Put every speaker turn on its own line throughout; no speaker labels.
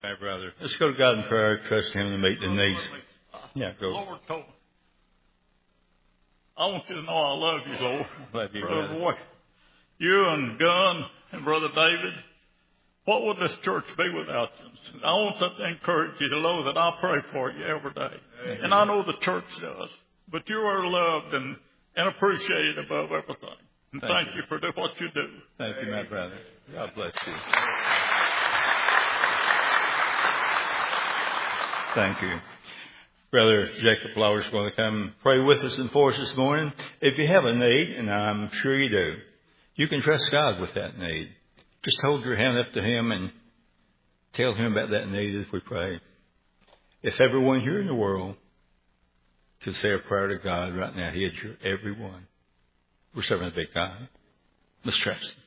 All right, brother. Let's go to God in prayer. Trust Him to meet the needs. Yeah, go.
Lord told me, I want you to know I love you, Lord.
Love you,
Brother
brother.
Boy, you and Gunn and Brother David, what would this church be without you? I want to encourage you to know that I pray for you every day. Amen. And I know the church does. But you are loved and appreciated above everything. And thank you for what you do.
Thank you, my brother. God bless you. Thank you. Brother Jacob Flowers is going to come and pray with us and for us this morning. If you have a need, and I'm sure you do, you can trust God with that need. Just hold your hand up to Him and tell Him about that need as we pray. If everyone here in the world could say a prayer to God right now, He'd hear everyone. We're serving a big God. Let's trust Him.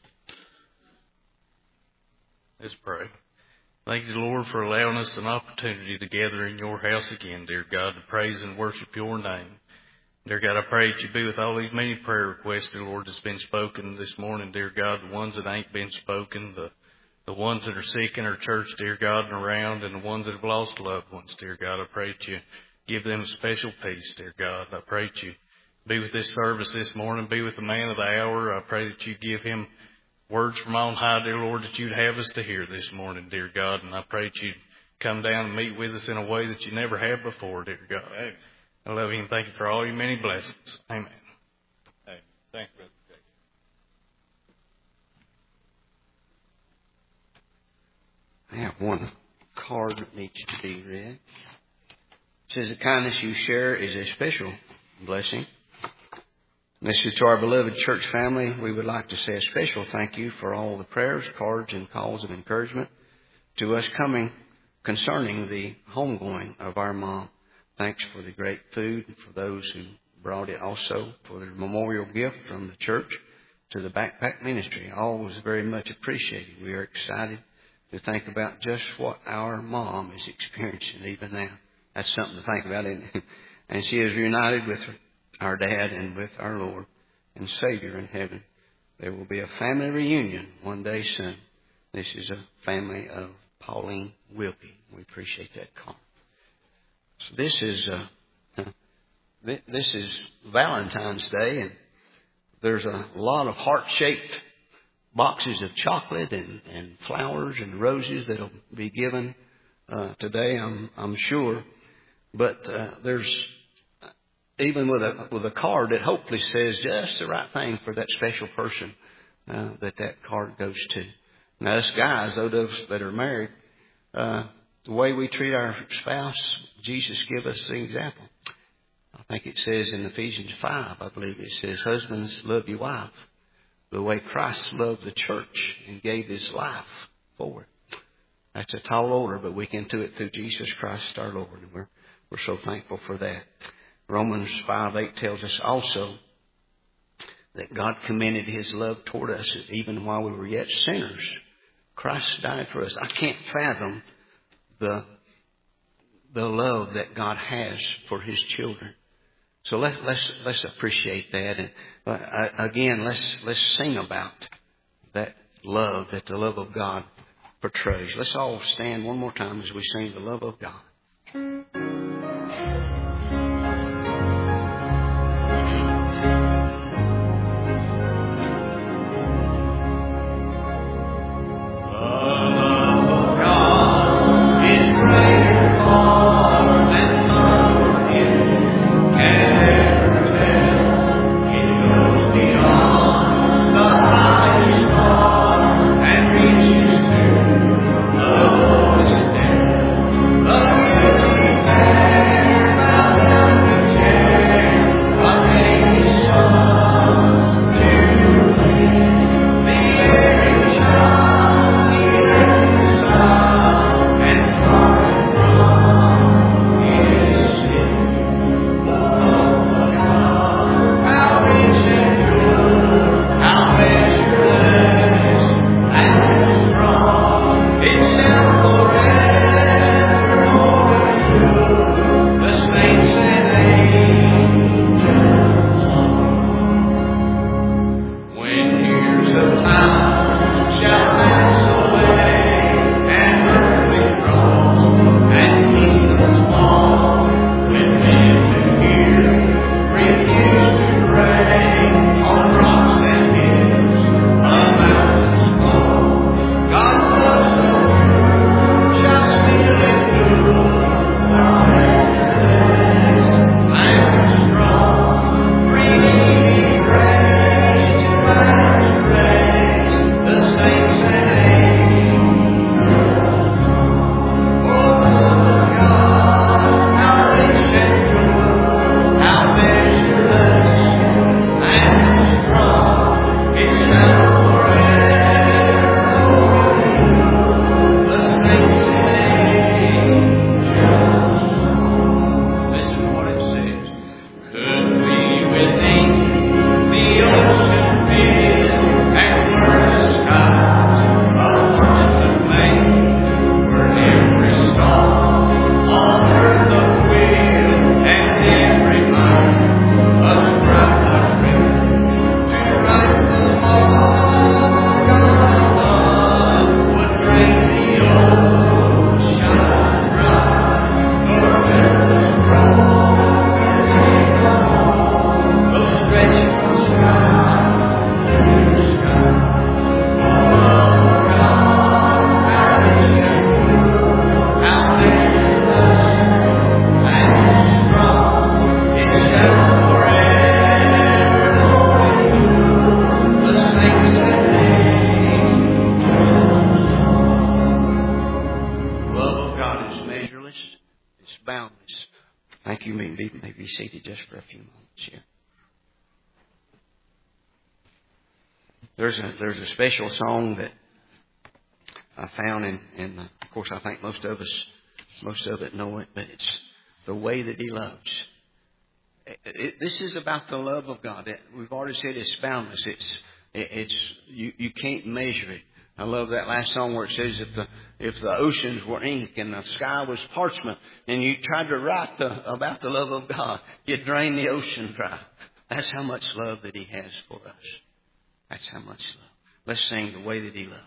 Let's pray. Thank you, Lord, for allowing us an opportunity to gather in your house again, dear God, to praise and worship your name. Dear God, I pray that you be with all these many prayer requests, dear Lord, that's been spoken this morning, dear God, the ones that ain't been spoken, the ones that are sick in our church, dear God, and around, and the ones that have lost loved ones, dear God. I pray that you give them a special peace, dear God. I pray that you be with this service this morning, be with the man of the hour. I pray that you give him words from on high, dear Lord, that you'd have us to hear this morning, dear God. And I pray that you'd come down and meet with us in a way that you never have before, dear God. Amen. I love you and thank you for all your many blessings. Amen.
Amen. Thanks, Brother Jake.
I have one card that needs to be read. It says, the kindness you share is a special blessing. This is to our beloved church family. We would like to say a special thank you for all the prayers, cards, and calls of encouragement to us coming concerning the homegoing of our mom. Thanks for the great food, and for those who brought it also, for the memorial gift from the church to the backpack ministry. All was very much appreciated. We are excited to think about just what our mom is experiencing even now. That's something to think about, isn't it? And she is reunited with our dad and with our Lord and Savior in heaven. There will be a family reunion one day soon. This is a family of Pauline Wilkie. We appreciate that call. So this is Valentine's Day, and there's a lot of heart-shaped boxes of chocolate and flowers and roses that'll be given today, I'm sure. But there's even with a card that hopefully says just the right thing for that special person that card goes to. Now, us guys, those that are married, the way we treat our spouse, Jesus give us the example. I think it says in Ephesians 5, I believe it says, husbands, love your wife the way Christ loved the church and gave his life for it. That's a tall order, but we can do it through Jesus Christ our Lord, and we're so thankful for that. Romans 5:8 tells us also that God commended his love toward us even while we were yet sinners. Christ died for us. I can't fathom the love that God has for his children. So let's appreciate that. And again, let's sing about that love that the love of God portrays. Let's all stand one more time as we sing the love of God. It's boundless. Thank you. May be seated just for a few moments here. There's a special song that I found, and of course I think most of it know it, but it's The Way That He Loves. This is about the love of God. We've already said it's boundless. You can't measure it. I love that last song where it says if the oceans were ink and the sky was parchment, and you tried to write about the love of God, you'd drain the ocean dry. That's how much love that He has for us. That's how much love. Let's sing The Way That He Loves.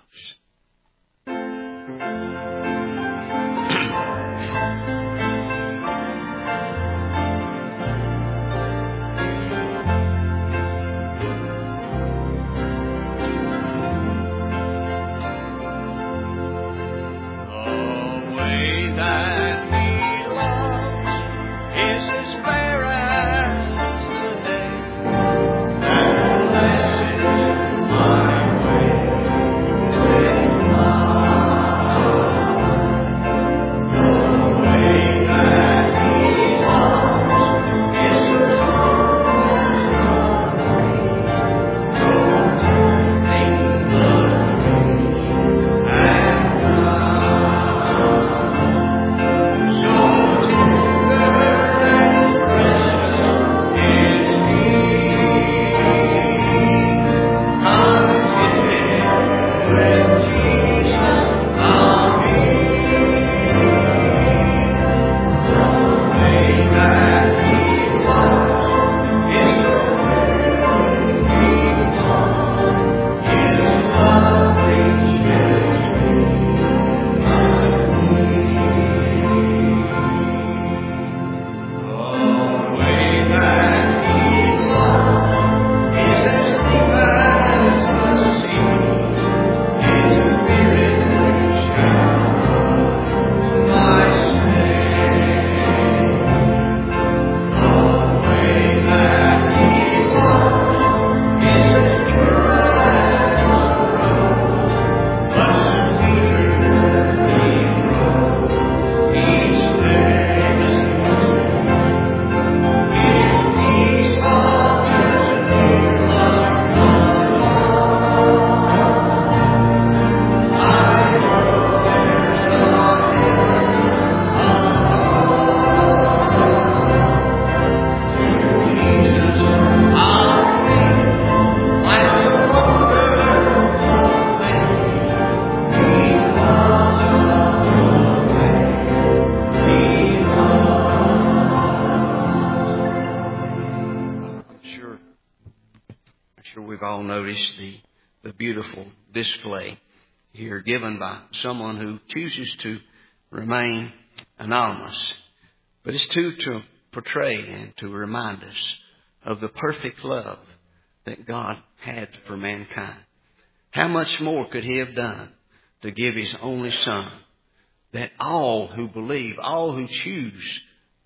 Display here given by someone who chooses to remain anonymous. But it's to portray and to remind us of the perfect love that God had for mankind. How much more could He have done to give His only Son, that all who believe, all who choose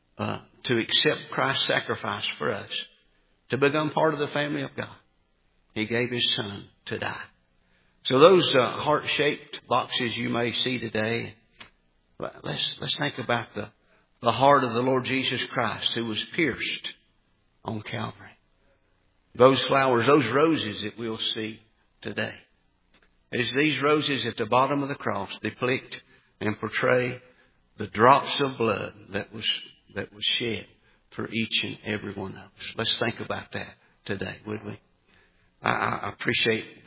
to accept Christ's sacrifice for us, to become part of the family of God, He gave His Son to die. So those heart-shaped boxes you may see today, let's think about the heart of the Lord Jesus Christ who was pierced on Calvary. Those flowers, those roses that we'll see today. It's these roses at the bottom of the cross depict and portray the drops of blood that was shed for each and every one of us. Let's think about that today, would we? I appreciate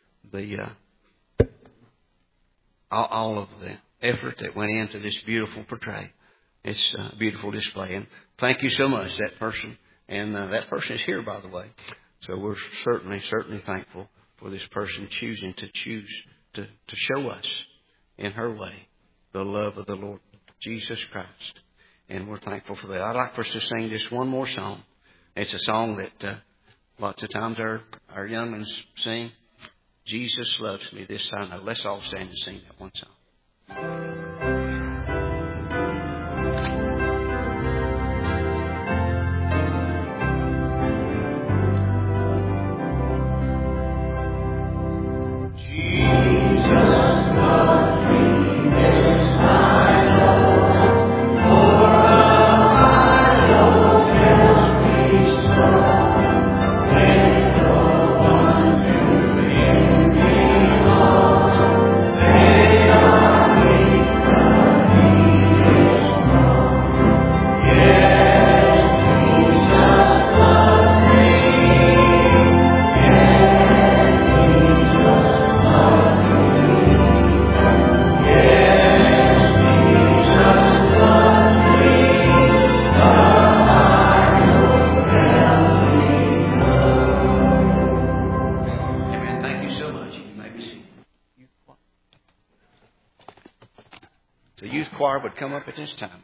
all of the effort that went into this beautiful portray. It's a beautiful display. And thank you so much, that person. And that person is here, by the way. So we're certainly thankful for this person choosing to show us in her way the love of the Lord Jesus Christ. And we're thankful for that. I'd like for us to sing just one more song. It's a song that lots of times our young ones sing. Jesus loves me, this I know. Let's all stand and sing that one song. Jesus loves me, this I know. youth choir would come up at this time.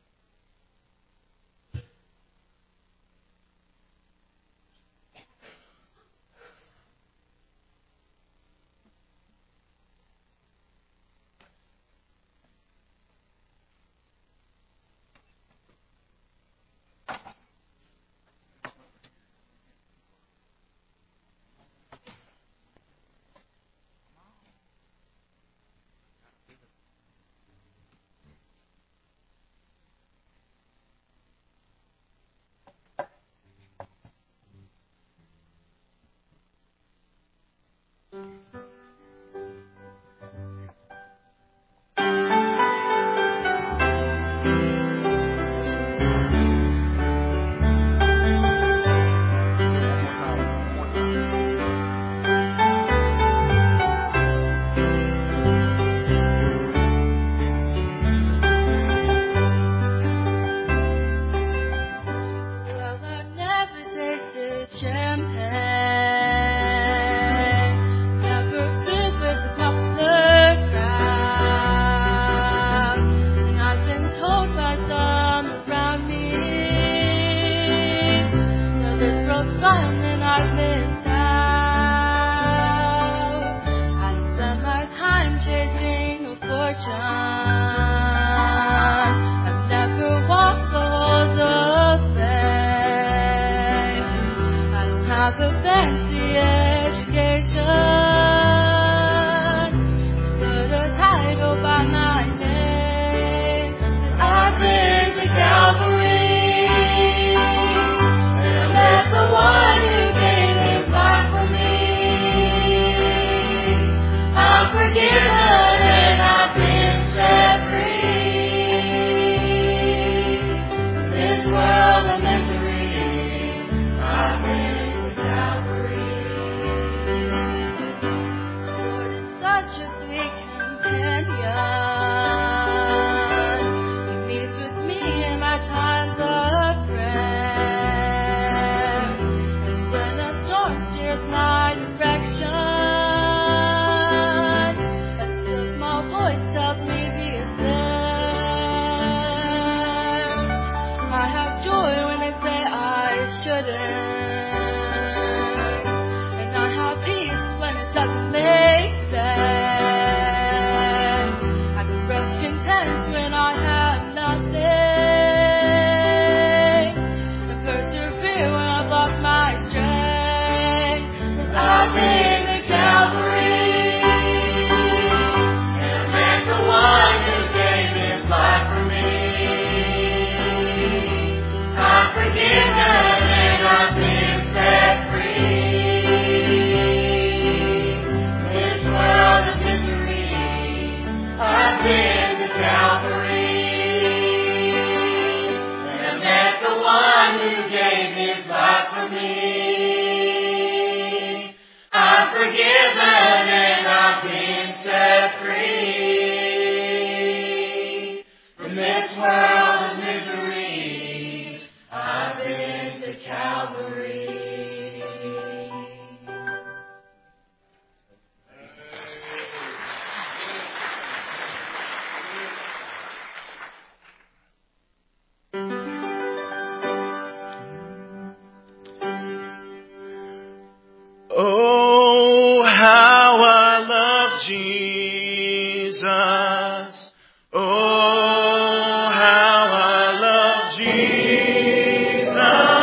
Oh, how I love Jesus. Oh, how I love Jesus.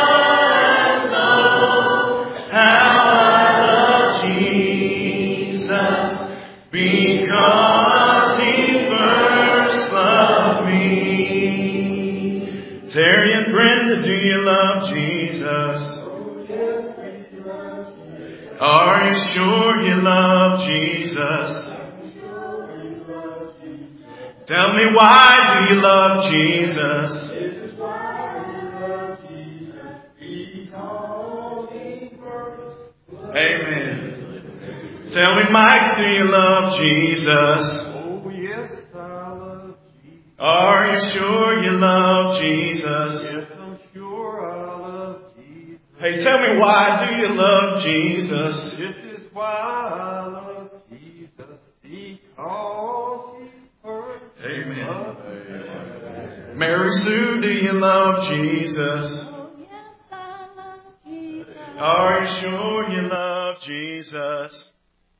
Oh, how I love Jesus. Because He first loved me. Terry and Brenda, do you love Jesus? Are you sure you love Jesus? Tell me, why do you love Jesus? Amen. Tell me, Mike, do you love Jesus?
Oh, yes, I love Jesus.
Are you sure you love Jesus?
Yes, I'm sure I love Jesus.
Hey, tell me, why do you love Jesus?
This is why I love Jesus, because He first
Amen.
loved
Mary Sue, do you love Jesus? Are you sure you love Jesus?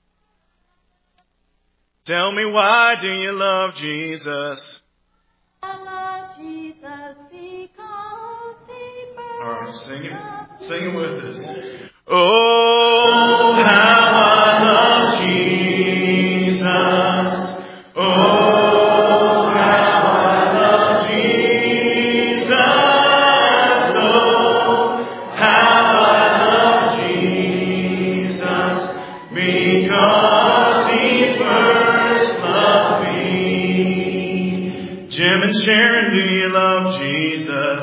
Tell me, why do you love Jesus?
I love Jesus because he first.
All right, sing it with us. Oh, how I love Jesus. Oh, how I love Jesus. Oh, how I love Jesus because he first loved me. Jim and Sharon, do you love Jesus?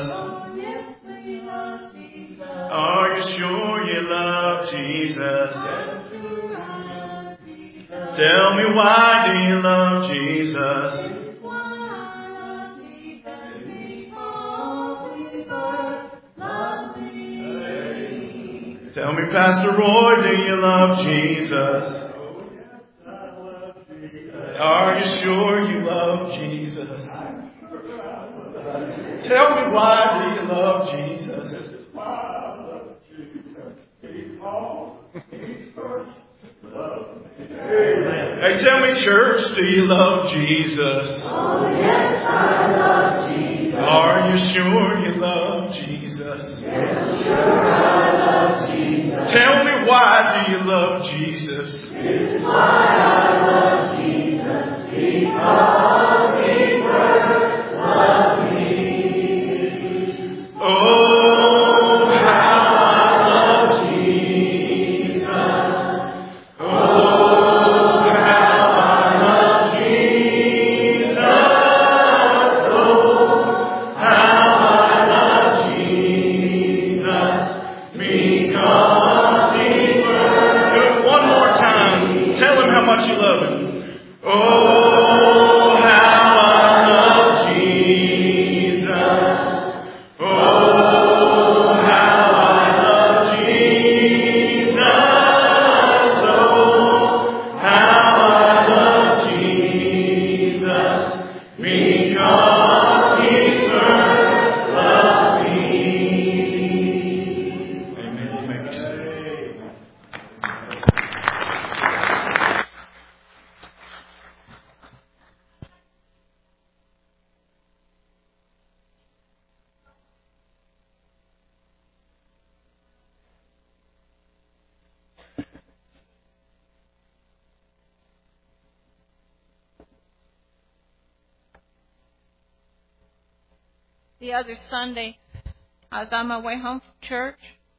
Are you sure you love Jesus? Tell me, why do you love Jesus? Tell me, Pastor Roy, do you love Jesus? Are you sure you love Jesus? Tell me, why do you love Jesus? Hey, tell me, church, do you love Jesus?
Oh, yes, I love Jesus.
Are you sure you love Jesus?
Yes, sure I love Jesus.
Tell me, why do you love Jesus?
It's why I love Jesus, because he first loved me.
Oh, how I love Jesus. Oh, you love him. Oh, how I love Jesus. Oh, how I love Jesus. Oh, how I love Jesus. Because he first loved me. Amen. You may be saved.
The other Sunday, I was on my way home from church,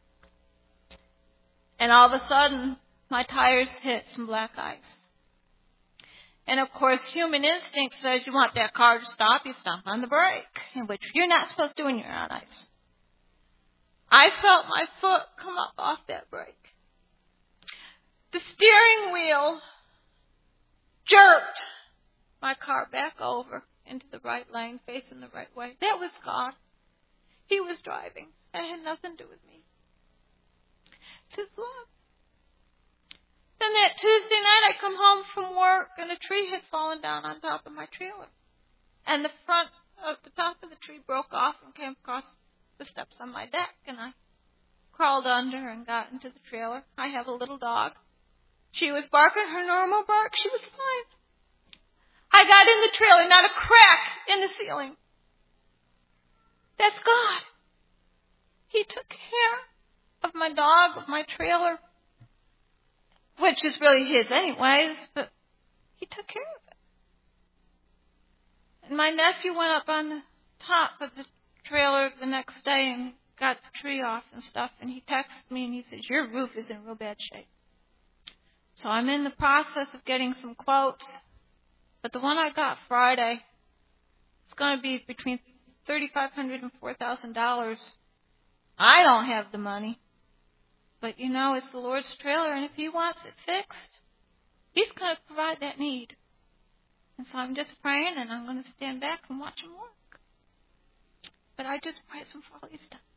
and all of a sudden, my tires hit some black ice. And of course, human instinct says you want that car to stop, you stomp on the brake, which you're not supposed to do when you're on ice. I felt my foot come up off that brake. The steering wheel jerked my car back over into the right lane, facing the right way. That was God. He was driving. That had nothing to do with me. It's His love. Then that Tuesday night I come home from work and a tree had fallen down on top of my trailer. And the front of the top of the tree broke off and came across the steps on my deck, and I crawled under and got into the trailer. I have a little dog. She was barking her normal bark. She was fine. I got in the trailer, not a crack in the ceiling. That's God. He took care of my dog, of my trailer, which is really his anyways, but he took care of it. And my nephew went up on the top of the trailer the next day and got the tree off and stuff, and he texted me and he says, your roof is in real bad shape. So I'm in the process of getting some quotes, but the one I got Friday is going to be between $3,500 and $4,000. I don't have the money, but you know, it's the Lord's trailer, and if He wants it fixed, He's going to provide that need. And so I'm just praying, and I'm going to stand back and watch Him work. But I just praise Him for all He's done.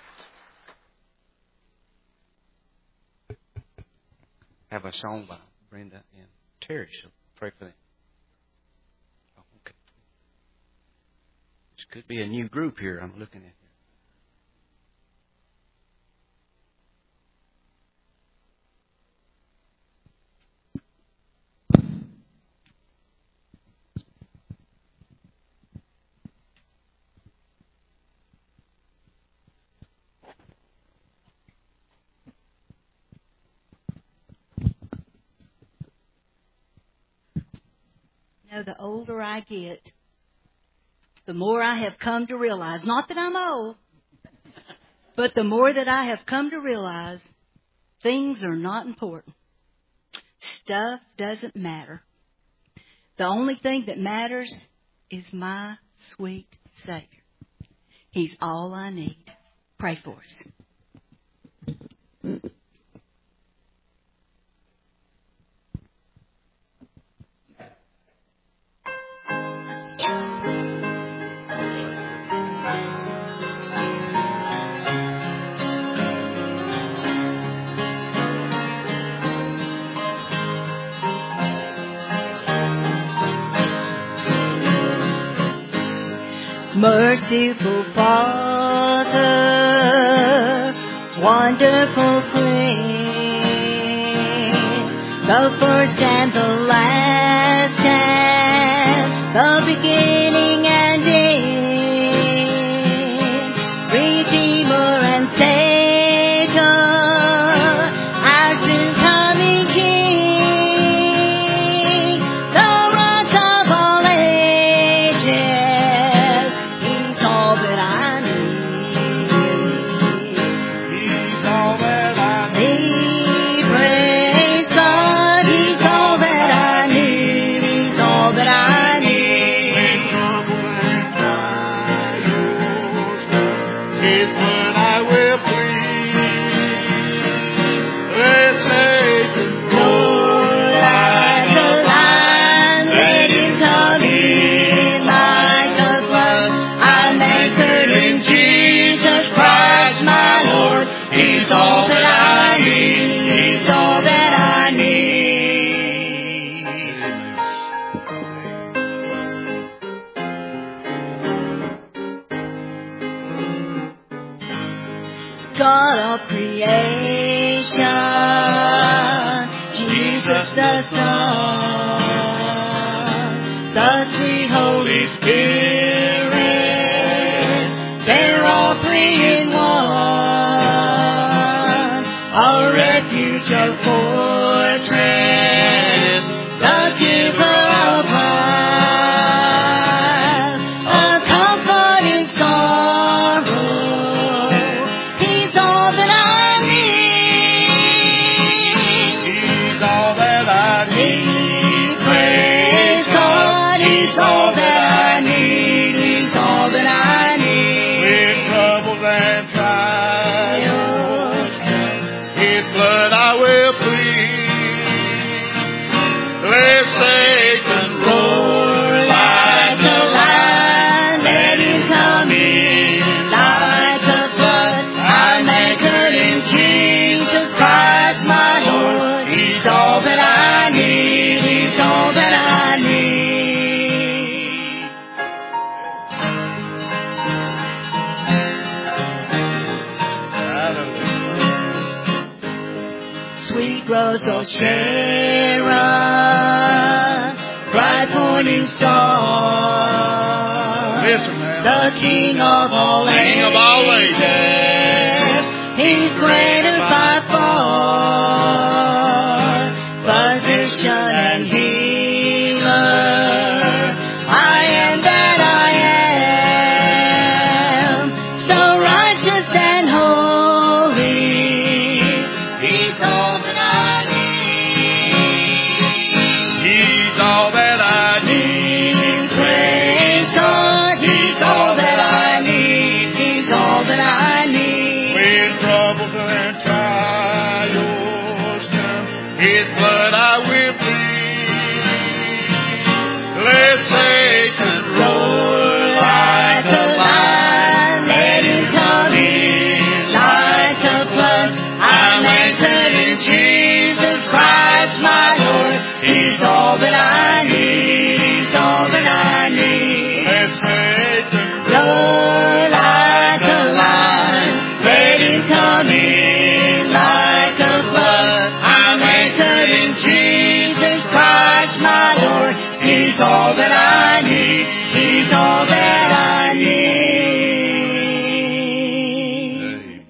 Have a song by Brenda and Terry. So pray for them. Oh, okay. This could be a new group here I'm looking at.
Now, the older I get, the more I have come to realize, not that I'm old, but the more that I have come to realize, things are not important. Stuff doesn't matter. The only thing that matters is my sweet Savior. He's all I need. Pray for us. Merciful Father, wonderful friend, the first and the last and the beginning and end, Redeemer and Savior, our soon coming King, the rock of all ages. He's all that I need. He's all that I need. Praise God. He's all that I need. He's all that I need. When trouble and trials come, His blood I will plead. Let's Satan roar like a lion. Let Him come in like a flood. I'm anchored in Jesus Christ, my Lord. He's all that I need. He's all that I need. God of creation, Jesus the Son, the sweet Holy Spirit, they're all three in one, a refuge, a fortress, the giver of life, a comfort in sorrow. He's all that I need. He's all that I need. Praise God. He's all that I need. He's all that I need. When troubles and trials come, His blood I will plead. Let Satan roar like a lion. Let him come in like a flood. I'm anchored in Jesus Christ, my Lord. He's all that I need. He's all that I need. Sweet rose of Sharon, bright morning star.
Listen, man.
The King of all
King of all ages.
He's greater by far. Physician and healer, I am that I am. So righteous and holy. He's all that I need.
He's all that I need.
Praise God. He's all that I need. He's all that I need.
When troubles and trials come, His blood I will plead.
He's all that I need. He's all that I need.
Amen.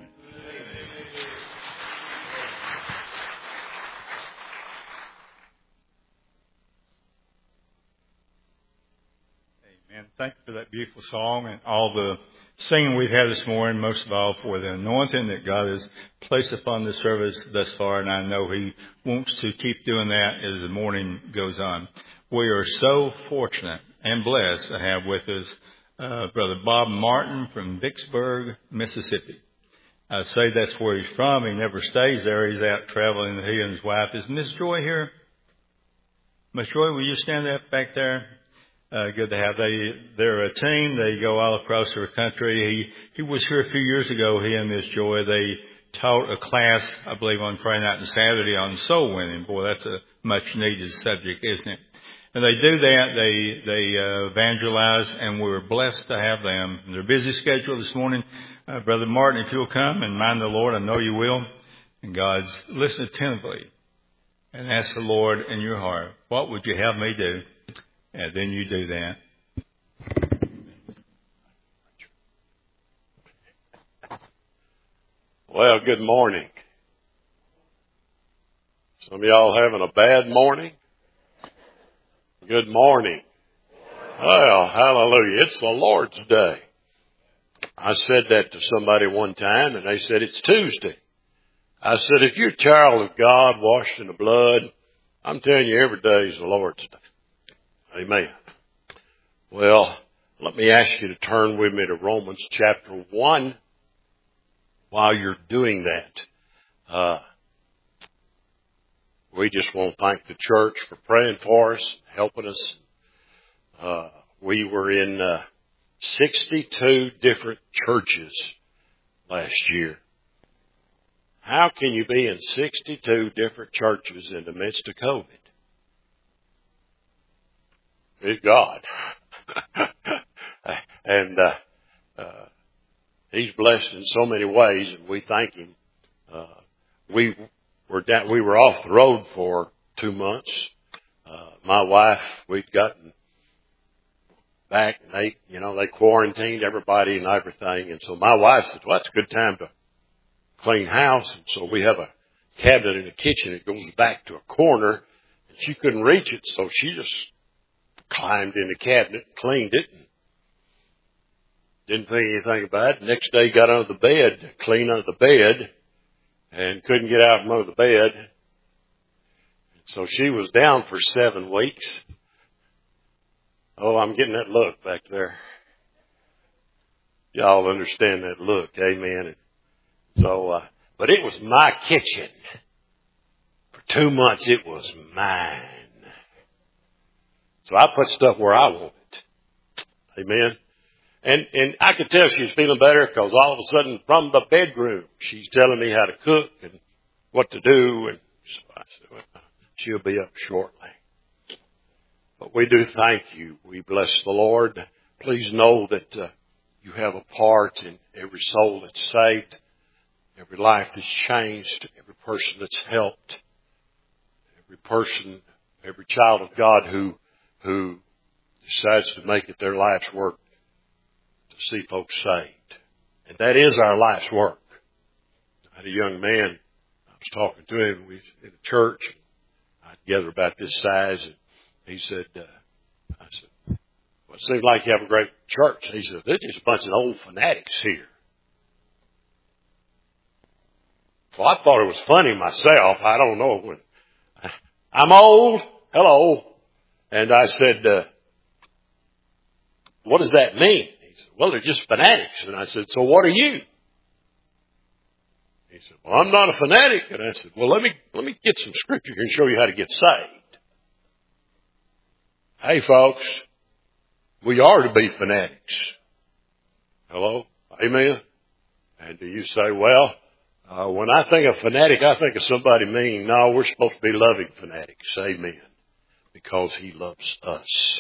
Amen. Thank you for that beautiful song and all the singing we've had this morning, most of all for the anointing that God has placed upon the service thus far, and I know He wants to keep doing that as the morning goes on. We are so fortunate and blessed to have with us Brother Bob Martin from Vicksburg, Mississippi. I say that's where he's from. He never stays there. He's out traveling, he and his wife. Is Miss Joy here? Miss Joy, will you stand up back there? Good to have. They're a team. They go all across the country. He was here a few years ago, he and Miss Joy. They taught a class, I believe, on Friday night and Saturday on soul winning. Boy, that's a much needed subject, isn't it? And they do that. They evangelize, and we're blessed to have them. Their busy schedule this morning. Brother Martin, if you'll come and mind the Lord, I know you will. And God's listen attentively and ask the Lord in your heart, what would you have me do? And then you do that.
Well, good morning. Some of y'all having a bad morning? Good morning. Well, hallelujah. It's the Lord's Day. I said that to somebody one time, and they said, it's Tuesday. I said, if you're a child of God, washed in the blood, I'm telling you, every day is the Lord's Day. Amen. Well, let me ask you to turn with me to Romans chapter 1 while you're doing that. We just want to thank the church for praying for us, helping us. We were in 62 different churches last year. How can you be in 62 different churches in the midst of COVID? Good God. And He's blessed in so many ways, and we thank Him. We were off the road for 2 months. My wife, we'd gotten back, and they quarantined everybody and everything. And so my wife said, well, that's a good time to clean house. And so we have a cabinet in the kitchen that goes back to a corner, and she couldn't reach it, so she just climbed in the cabinet and cleaned it. And didn't think anything about it. Next day, got under the bed, clean under the bed, and couldn't get out from under the bed. So she was down for 7 weeks. Oh, I'm getting that look back there. Y'all understand that look, amen. So, but it was my kitchen. For 2 months, it was mine. So I put stuff where I want it. Amen. And I could tell she was feeling better because all of a sudden from the bedroom, she's telling me how to cook and what to do. And so I said, well, she'll be up shortly. But we do thank you. We bless the Lord. Please know that you have a part in every soul that's saved, every life that's changed, every person that's helped, every person, every child of God who decides to make it their life's work to see folks saved. And that is our life's work. I had a young man, I was talking to him, we was in a church, together about this size, and he said, I said, well, it seems like you have a great church. He said, they're just a bunch of old fanatics here. Well, I thought it was funny myself. I don't know. I'm old. Hello. And I said, what does that mean? He said, well, they're just fanatics. And I said, so what are you? He said, well, I'm not a fanatic. And I said, well, let me get some scripture here and show you how to get saved. Hey, folks, we are to be fanatics. Hello? Amen? And do you say, well, when I think of fanatic, I think of somebody mean. No, we're supposed to be loving fanatics. Amen. Because He loves us.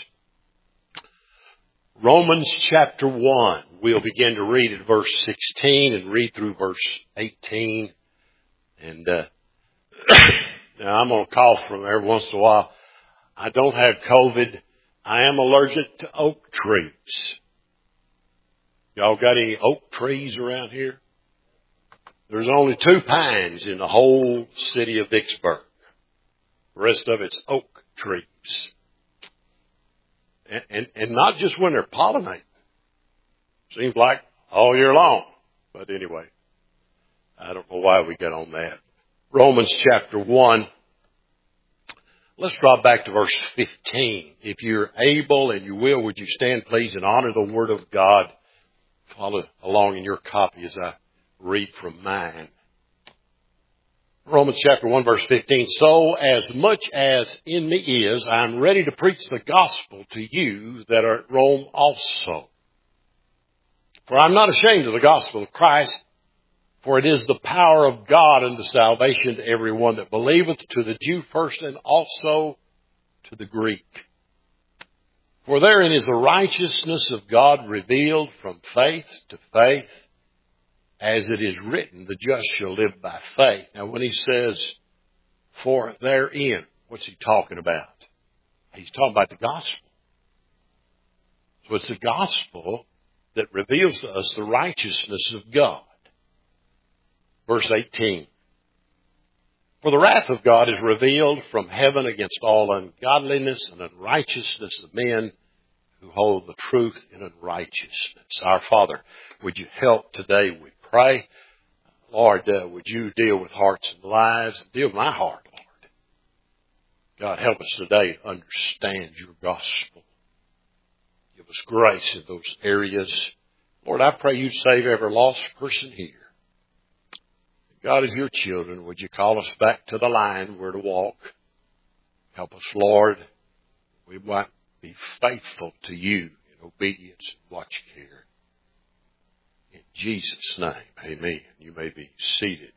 Romans chapter 1. We'll begin to read at verse 16 and read through verse 18. And now I'm going to cough from every once in a while. I don't have COVID, I am allergic to oak trees. Y'all got any oak trees around here? There's only 2 pines in the whole city of Vicksburg. The rest of it's oak trees. And not just when they're pollinating. Seems like all year long. But anyway, I don't know why we got on that. Romans chapter 1. Let's drop back to verse 15. If you're able and you will, would you stand please and honor the Word of God? Follow along in your copy as I read from mine. Romans chapter 1 verse 15. So as much as in me is, I am ready to preach the gospel to you that are at Rome also. For I am not ashamed of the gospel of Christ, for it is the power of God unto salvation to everyone that believeth, to the Jew first and also to the Greek. For therein is the righteousness of God revealed from faith to faith, as it is written, the just shall live by faith. Now when he says, for therein, what's he talking about? He's talking about the gospel. So it's the gospel that reveals to us the righteousness of God. Verse 18. For the wrath of God is revealed from heaven against all ungodliness and unrighteousness of men who hold the truth in unrighteousness. Our Father, would you help today, we pray. Lord, would you deal with hearts and lives, and deal with my heart, Lord. God, help us today to understand your gospel. Give us grace in those areas. Lord, I pray you save every lost person here. God, as your children, would you call us back to the line where to walk? Help us, Lord. We might be faithful to you in obedience and watch care. In Jesus' name, amen. You may be seated.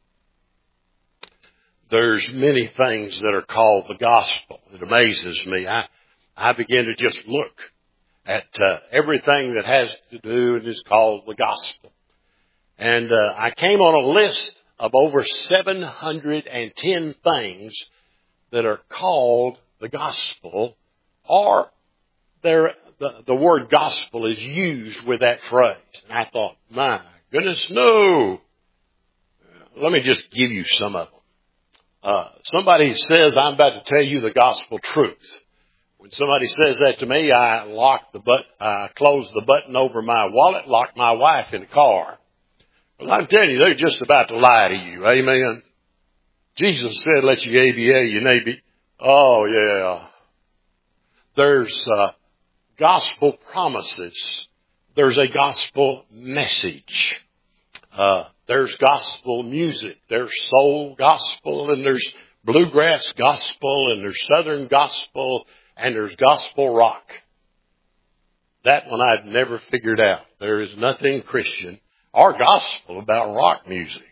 There's many things that are called the gospel. It amazes me. I begin to just look at everything that has to do and is called the gospel. And I came on a list of over 710 things that are called the gospel, or the word gospel is used with that phrase. And I thought, my goodness, no. Let me just give you some of them. Somebody says, I'm about to tell you the gospel truth. When somebody says that to me, I close the button over my wallet, lock my wife in the car. Well, I'm telling you, they're just about to lie to you. Amen. Jesus said, let you ABA, you maybe. Oh, yeah. There's gospel promises. There's a gospel message. There's gospel music. There's soul gospel, and there's bluegrass gospel, and there's southern gospel, and there's gospel rock. That one I've never figured out. There is nothing Christian or gospel about rock music.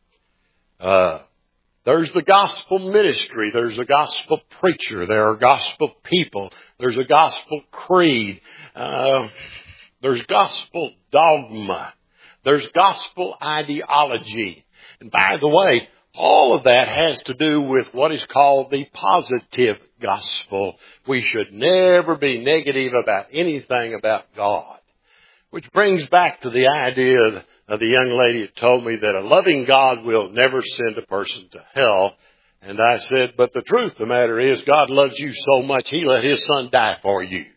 There's the gospel ministry. There's a gospel preacher. There are gospel people. There's a gospel creed. There's gospel dogma. There's gospel ideology. And by the way, all of that has to do with what is called the positive gospel. We should never be negative about anything about God. Which brings back to the idea of the young lady that told me that a loving God will never send a person to hell. And I said, but the truth of the matter is God loves you so much, He let His Son die for you.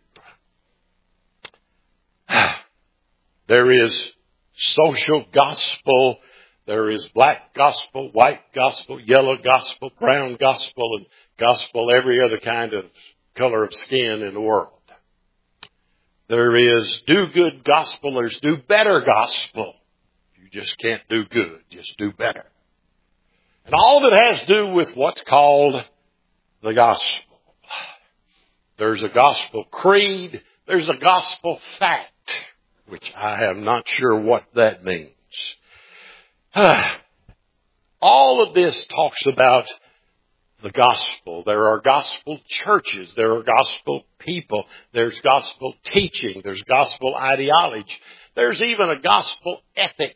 There is social gospel. There is black gospel, white gospel, yellow gospel, brown gospel, and gospel every other kind of color of skin in the world. There is do good gospel. There's do better gospel. You just can't do good. Just do better. And all of it has to do with what's called the gospel. There's a gospel creed. There's a gospel fact, which I am not sure what that means. All of this talks about the gospel. There are gospel churches. There are gospel people. There's gospel teaching. There's gospel ideology. There's even a gospel ethic.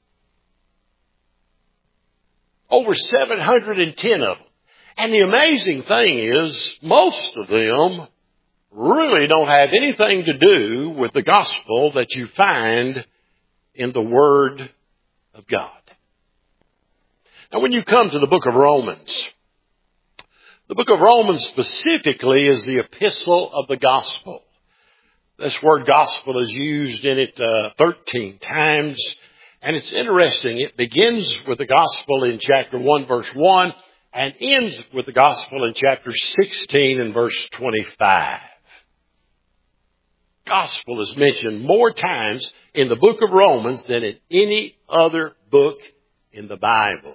Over 710 of them. And the amazing thing is, most of them really don't have anything to do with the gospel that you find in the Word of God. Now, when you come to the book of Romans, the book of Romans specifically is the epistle of the gospel. This word gospel is used in it 13 times. And it's interesting. It begins with the gospel in chapter 1, verse 1, and ends with the gospel in chapter 16 and verse 25. Gospel is mentioned more times in the book of Romans than in any other book in the Bible.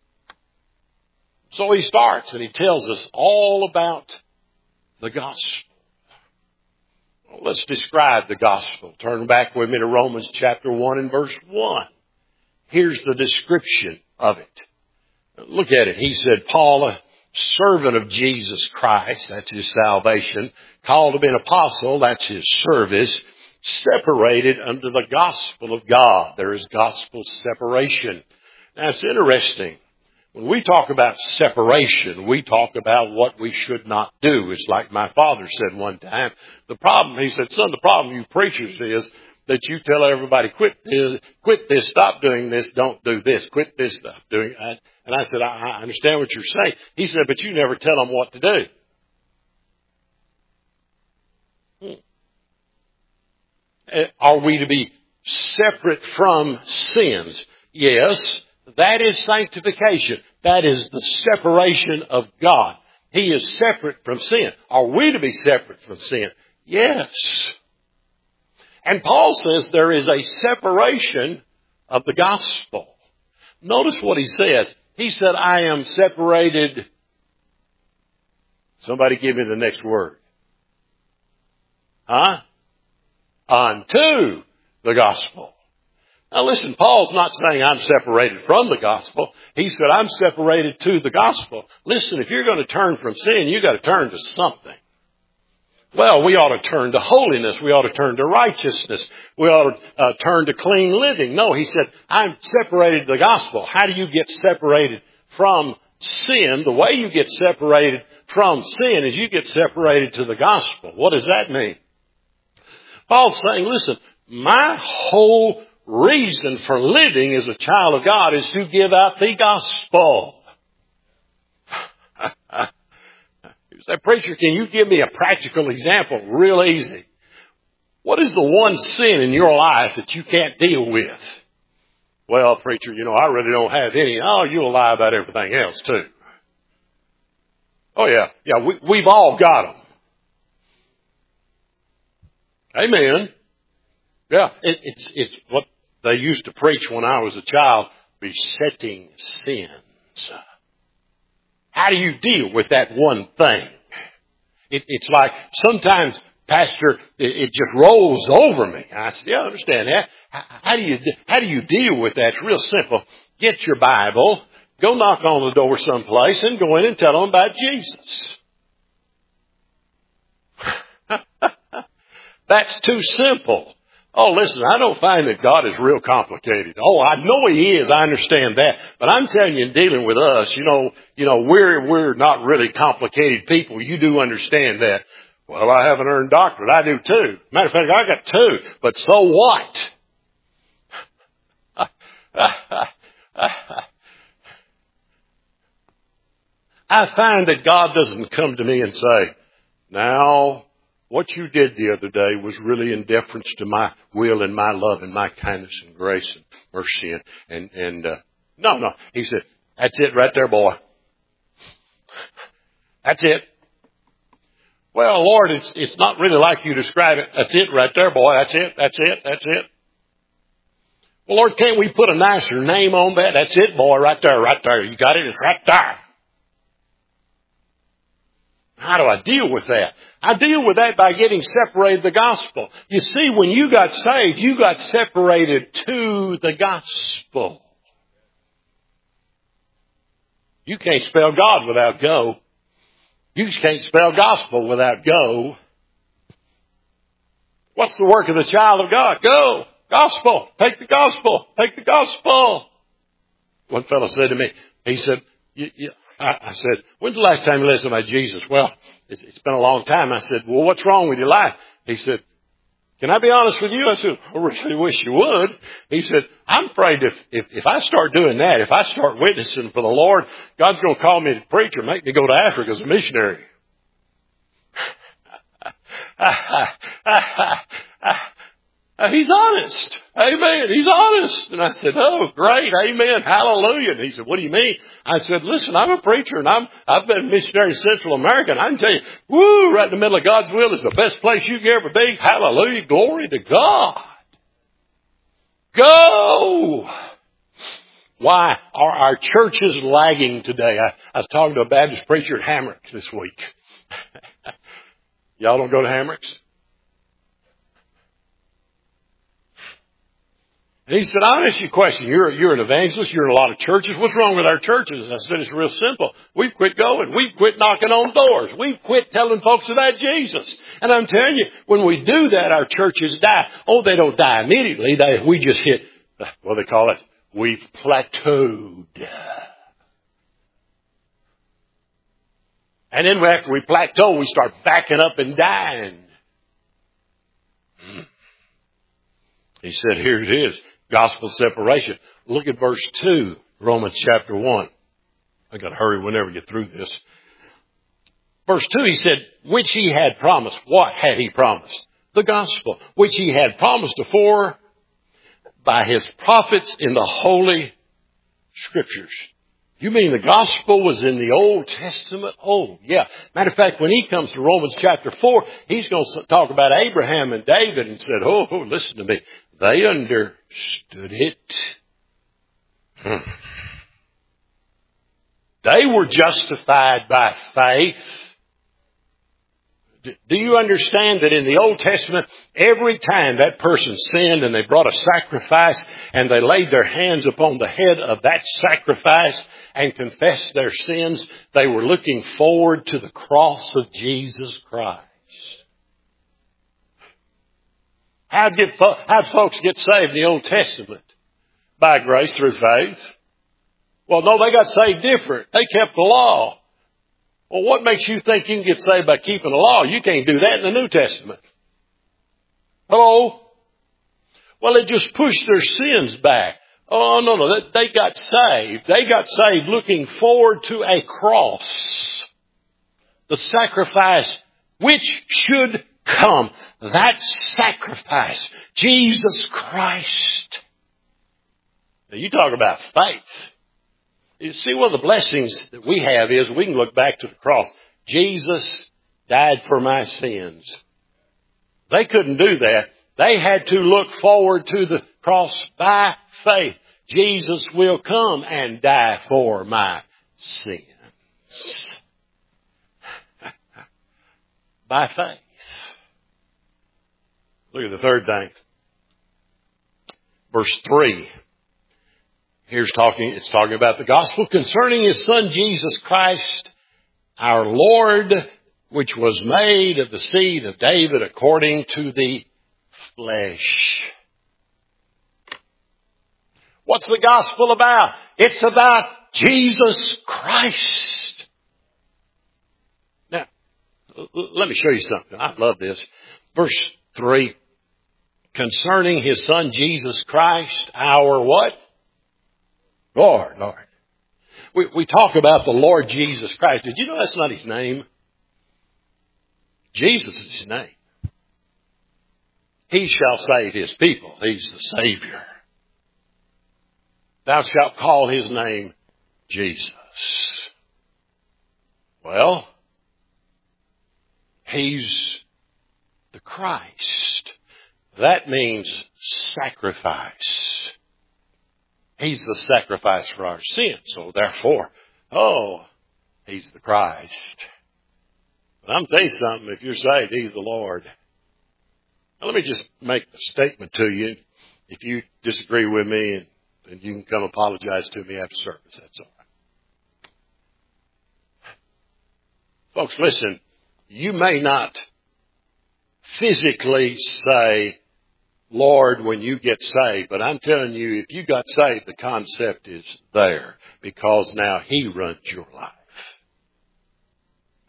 So he starts and he tells us all about the gospel. Well, let's describe the gospel. Turn back with me to Romans chapter 1 and verse 1. Here's the description of it. Look at it. He said, Paul, a servant of Jesus Christ, that's his salvation, called to be an apostle, that's his service, separated under the gospel of God. There is gospel separation. Now, it's interesting. When we talk about separation, we talk about what we should not do. It's like my father said one time. The problem, he said, son, the problem you preachers is that you tell everybody, quit this, stop doing this, don't do this, quit this stuff, doing that. And I said, I understand what you're saying. He said, but you never tell them what to do. Are we to be separate from sins? Yes, that is sanctification. That is the separation of God. He is separate from sin. Are we to be separate from sin? Yes. And Paul says there is a separation of the gospel. Notice what he says. He said, I am separated. Somebody give me the next word. Unto the gospel. Now listen, Paul's not saying I'm separated from the gospel. He said I'm separated to the gospel. Listen, if you're going to turn from sin, you've got to turn to something. Well, we ought to turn to holiness. We ought to turn to righteousness. We ought to turn to clean living. No, he said, I'm separated to the gospel. How do you get separated from sin? The way you get separated from sin is you get separated to the gospel. What does that mean? Paul's saying, listen, my whole reason for living as a child of God is to give out the gospel. You say, preacher, can you give me a practical example? Real easy. What is the one sin in your life that you can't deal with? Well, preacher, I really don't have any. Oh, you'll lie about everything else too. Oh yeah. We've all got them. Amen. Yeah, it's what they used to preach when I was a child, besetting sins. How do you deal with that one thing? It's like sometimes, Pastor, it just rolls over me. I said, yeah, I understand that. How do you deal with that? It's real simple. Get your Bible, go knock on the door someplace, and go in and tell them about Jesus. That's too simple. Oh, listen, I don't find that God is real complicated. Oh, I know He is. I understand that. But I'm telling you, in dealing with us, we're not really complicated people. You do understand that. Well, I have an earned doctorate. I do too. Matter of fact, I got 2. But so what? I find that God doesn't come to me and say, now, what you did the other day was really in deference to my will and my love and my kindness and grace and mercy no. He said, that's it right there, boy. That's it. Well, Lord, it's not really like you describe it. That's it right there, boy. That's it. Well, Lord, can't we put a nicer name on that? That's it, boy, right there. You got it? It's right there. How do I deal with that? I deal with that by getting separated the gospel. You see, when you got saved, you got separated to the gospel. You can't spell God without go. You just can't spell gospel without go. What's the work of the child of God? Go. Gospel. Take the gospel. Take the gospel. One fellow said to me, he said, I said, when's the last time you listened about Jesus? Well, it's been a long time. I said, well, what's wrong with your life? He said, can I be honest with you? I said, I really wish you would. He said, I'm afraid if I start doing that, if I start witnessing for the Lord, God's going to call me to preach or make me go to Africa as a missionary. He's honest. Amen. He's honest. And I said, oh, great. Amen. Hallelujah. And he said, what do you mean? I said, listen, I'm a preacher and I've been a missionary in Central America. And I can tell you, woo, right in the middle of God's will is the best place you can ever be. Hallelujah. Glory to God. Go. Why are our churches lagging today? I was talking to a Baptist preacher at Hamrick this week. Y'all don't go to Hamrick's? And he said, I'll ask you a question. You're an evangelist. You're in a lot of churches. What's wrong with our churches? And I said, it's real simple. We've quit going. We've quit knocking on doors. We've quit telling folks about Jesus. And I'm telling you, when we do that, our churches die. Oh, they don't die immediately. We just hit, what do they call it? We've plateaued. And then after we plateau, we start backing up and dying. He said, here it is. Gospel separation. Look at verse 2, Romans chapter 1. I got to hurry whenever we get through this. Verse 2, he said, which he had promised. What had he promised? The gospel, which he had promised afore by his prophets in the Holy Scriptures. You mean the gospel was in the Old Testament? Oh, yeah. Matter of fact, when he comes to Romans chapter 4, he's going to talk about Abraham and David and said, oh, listen to me. They understood it. They were justified by faith. Do you understand that in the Old Testament, every time that person sinned and they brought a sacrifice and they laid their hands upon the head of that sacrifice and confessed their sins, they were looking forward to the cross of Jesus Christ. How'd folks get saved in the Old Testament? By grace through faith. Well, no, they got saved different. They kept the law. Well, what makes you think you can get saved by keeping the law? You can't do that in the New Testament. Hello? Well, they just pushed their sins back. Oh, no. They got saved. They got saved looking forward to a cross. The sacrifice which should come. That sacrifice. Jesus Christ. Now, you talk about faith. You see, one of the blessings that we have is we can look back to the cross. Jesus died for my sins. They couldn't do that. They had to look forward to the cross by faith. Jesus will come and die for my sins. By faith. Look at the third thing. Verse 3. It's talking about the gospel concerning his son Jesus Christ, our Lord, which was made of the seed of David according to the flesh. What's the gospel about? It's about Jesus Christ. Now, let me show you something. I love this. Verse 3. Concerning his son Jesus Christ, our what? Lord. We talk about the Lord Jesus Christ. Did you know that's not his name? Jesus is his name. He shall save his people. He's the Savior. Thou shalt call his name Jesus. Well, he's the Christ. That means sacrifice. He's the sacrifice for our sins. So therefore, he's the Christ. But I'm telling you something, if you're saved, he's the Lord. Now let me just make a statement to you. If you disagree with me, then you can come apologize to me after service. That's all right. Folks, listen, you may not physically say, Lord, when you get saved. But I'm telling you, if you got saved, the concept is there because now he runs your life.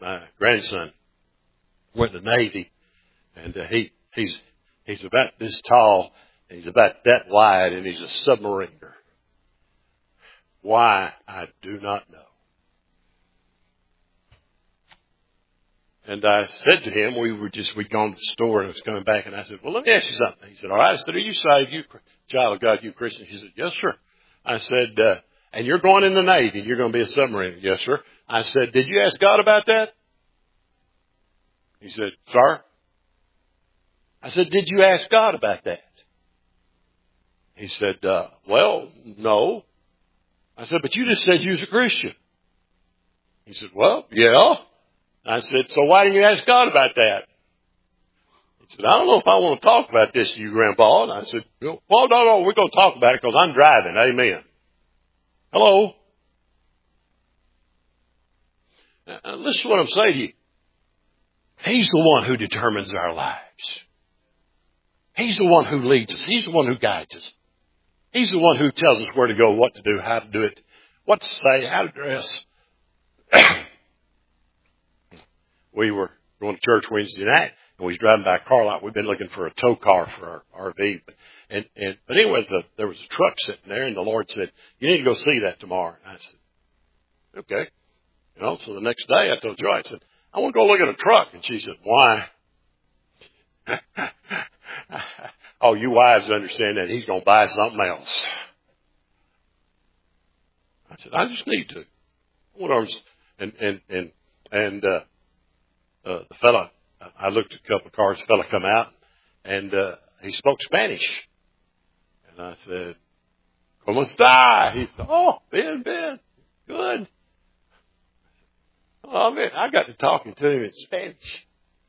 my grandson went to the Navy, and he's about this tall, and he's about that wide, and he's a submariner. Why, I do not know. And I said to him, we'd gone to the store and I was coming back, and I said, well, let me ask you something. He said, all right. I said, are you saved? You child of God, you Christian? He said, yes, sir. I said, and you're going in the Navy and you're going to be a submariner? Yes, sir. I said, did you ask God about that? He said, sir? I said, did you ask God about that? He said, well, no. I said, but you just said you was a Christian. He said, well, yeah. I said, so why didn't you ask God about that? He said, I don't know if I want to talk about this to you, Grandpa. And I said, well, no, we're going to talk about it because I'm driving. Amen. Hello? Now, listen to what I'm saying to you. He's the one who determines our lives. He's the one who leads us. He's the one who guides us. He's the one who tells us where to go, what to do, how to do it, what to say, how to dress. We were going to church Wednesday night, and we was driving by a car lot. We've been looking for a tow car for our RV. But anyway, there was a truck sitting there, and the Lord said, you need to go see that tomorrow. And I said, okay. So the next day I told Joy, I said, I want to go look at a truck. And she said, why? Oh, you wives understand that he's going to buy something else. I said, I just need to. The fella, I looked at a couple of cars, the fella come out, and he spoke Spanish. And I said, ¿Cómo está? He said, oh, Ben, good. Oh, man, I got to talking to him in Spanish.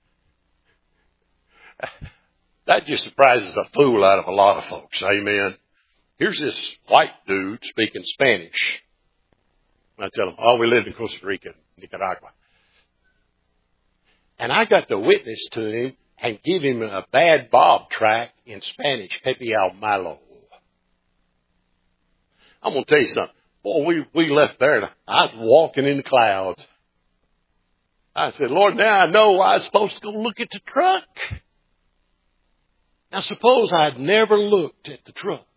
That just surprises a fool out of a lot of folks. Amen. Here's this white dude speaking Spanish. And I tell him, we lived in Costa Rica, Nicaragua. And I got to witness to him and give him a Bad Bob track in Spanish, Pepe Al Malo. I'm going to tell you something. Boy, we left there and I was walking in the clouds. I said, Lord, now I know I was supposed to go look at the truck. Now suppose I'd never looked at the truck.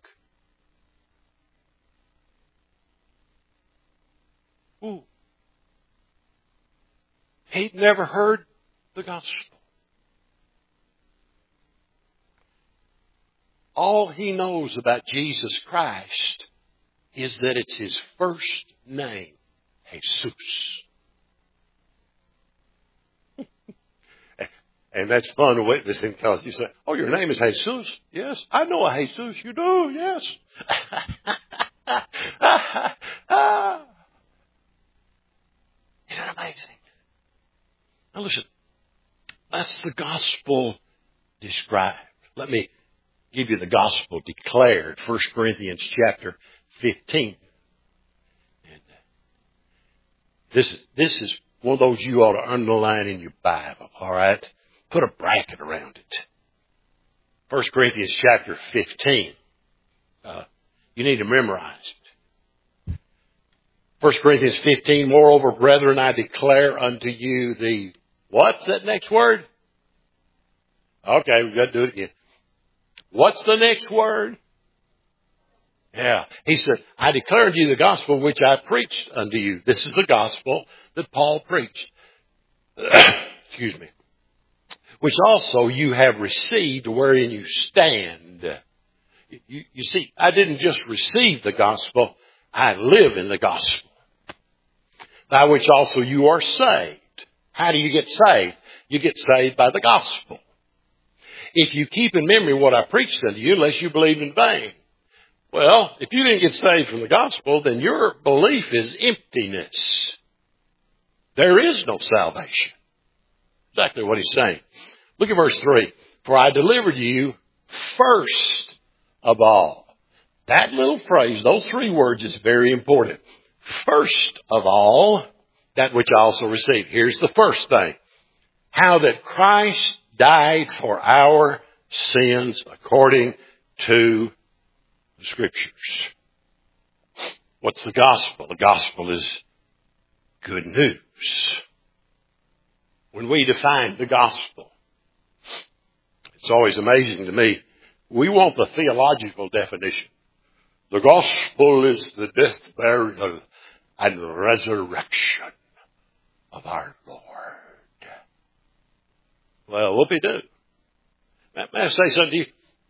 Ooh. He'd never heard the gospel. All he knows about Jesus Christ is that it's his first name, Jesus. And that's fun to witness him because you say, oh, your name is Jesus? Yes. I know a Jesus. You do? Yes. Isn't that amazing? Now listen, that's the gospel described. Let me give you the gospel declared. 1 Corinthians chapter 15. And this is one of those you ought to underline in your Bible, all right? Put a bracket around it. 1 Corinthians chapter 15. You need to memorize it. 1 Corinthians 15, moreover, brethren, I declare unto you the, what's that next word? Okay, we've got to do it again. What's the next word? Yeah. He said, I declare unto you the gospel which I preached unto you. This is the gospel that Paul preached. Excuse me. Which also you have received wherein you stand. You see, I didn't just receive the gospel, I live in the gospel. By which also you are saved. How do you get saved? You get saved by the gospel. If you keep in memory what I preached unto you, unless you believe in vain. Well, if you didn't get saved from the gospel, then your belief is emptiness. There is no salvation. Exactly what he's saying. Look at verse 3. For I delivered to you first of all. That little phrase, those three words is very important. First of all, that which I also received. Here's the first thing. How that Christ died for our sins according to the Scriptures. What's the gospel? The gospel is good news. when we define the gospel. It's always amazing to me. We want the theological definition. The gospel is the death, burial, and resurrection of our Lord. Well, whoopee-doo. May I say something to you?